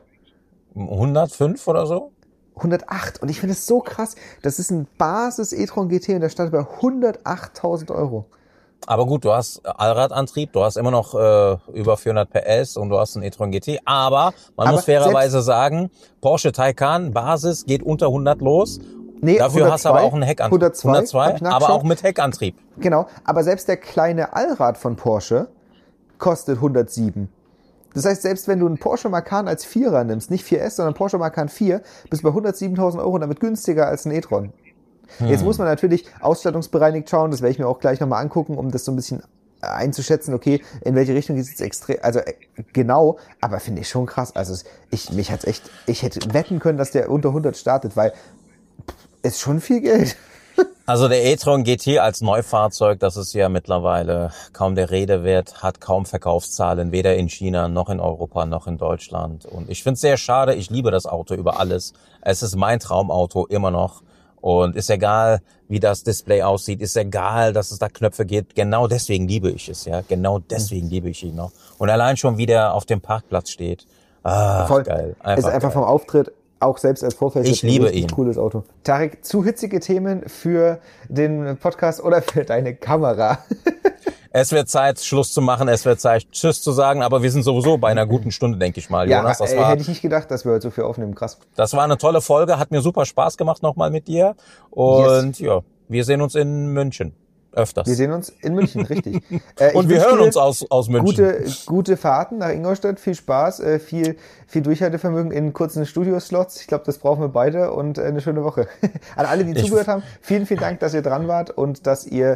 Speaker 1: 105 oder so?
Speaker 2: 108. Und ich finde es so krass. Das ist ein Basis e-tron GT und der startet bei 108.000 €.
Speaker 1: Aber gut, du hast Allradantrieb, du hast immer noch über 400 PS und du hast einen e-tron GT. Aber man muss fairerweise sagen, Porsche Taycan Basis geht unter 100 los.
Speaker 2: Nee,
Speaker 1: dafür
Speaker 2: 102,
Speaker 1: hast du aber auch einen Heckantrieb. 102, aber auch mit Heckantrieb.
Speaker 2: Genau, aber selbst der kleine Allrad von Porsche kostet 107. Das heißt, selbst wenn du einen Porsche Macan als 4er nimmst, nicht 4S, sondern Porsche Macan 4, bist du bei 107.000 € und damit günstiger als ein e-tron. Jetzt muss man natürlich ausstattungsbereinigt schauen, das werde ich mir auch gleich nochmal angucken, um das so ein bisschen einzuschätzen, okay, in welche Richtung geht es jetzt extrem, also genau, aber finde ich schon krass. Also ich hätte wetten können, dass der unter 100 startet, weil ist schon viel Geld.
Speaker 1: Also der e-tron GT als Neufahrzeug, das ist ja mittlerweile kaum der Rede wert, hat kaum Verkaufszahlen, weder in China noch in Europa noch in Deutschland. Und ich finde es sehr schade, ich liebe das Auto über alles. Es ist mein Traumauto immer noch. Und ist egal, wie das Display aussieht, ist egal, dass es da Knöpfe gibt. Genau deswegen liebe ich es, ja. Genau deswegen liebe ich ihn noch. Und allein schon, wie der auf dem Parkplatz steht.
Speaker 2: Voll
Speaker 1: Geil.
Speaker 2: Ist einfach vom Auftritt, auch selbst als Vorfeld.
Speaker 1: Ich liebe ihn.
Speaker 2: Cooles Auto. Tarek, zu hitzige Themen für den Podcast oder für deine Kamera?
Speaker 1: Es wird Zeit, Schluss zu machen. Es wird Zeit, Tschüss zu sagen. Aber wir sind sowieso bei einer guten Stunde, denke ich mal, Jonas.
Speaker 2: Ja, hätte ich nicht gedacht, dass wir heute so viel aufnehmen. Krass.
Speaker 1: Das war eine tolle Folge. Hat mir super Spaß gemacht nochmal mit dir. Und ja, wir sehen uns in München. Öfters.
Speaker 2: Wir sehen uns in München, richtig.
Speaker 1: Und wir hören uns aus München.
Speaker 2: Gute Fahrten nach Ingolstadt, viel Spaß, viel Durchhaltevermögen in kurzen Studioslots. Ich glaube, das brauchen wir beide und eine schöne Woche. An alle, die zugehört haben, vielen Dank, dass ihr dran wart und dass ihr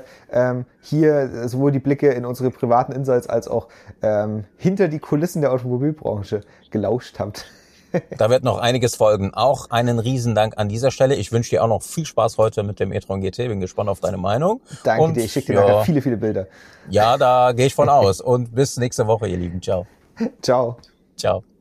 Speaker 2: hier sowohl die Blicke in unsere privaten Insights als auch hinter die Kulissen der Automobilbranche gelauscht habt.
Speaker 1: Da wird noch einiges folgen. Auch einen Riesendank an dieser Stelle. Ich wünsche dir auch noch viel Spaß heute mit dem e-tron GT. Bin gespannt auf deine Meinung.
Speaker 2: Danke dir. Ich schicke dir nachher viele Bilder.
Speaker 1: Ja, da gehe ich von aus. Und bis nächste Woche, ihr Lieben. Ciao.
Speaker 2: Ciao.
Speaker 1: Ciao.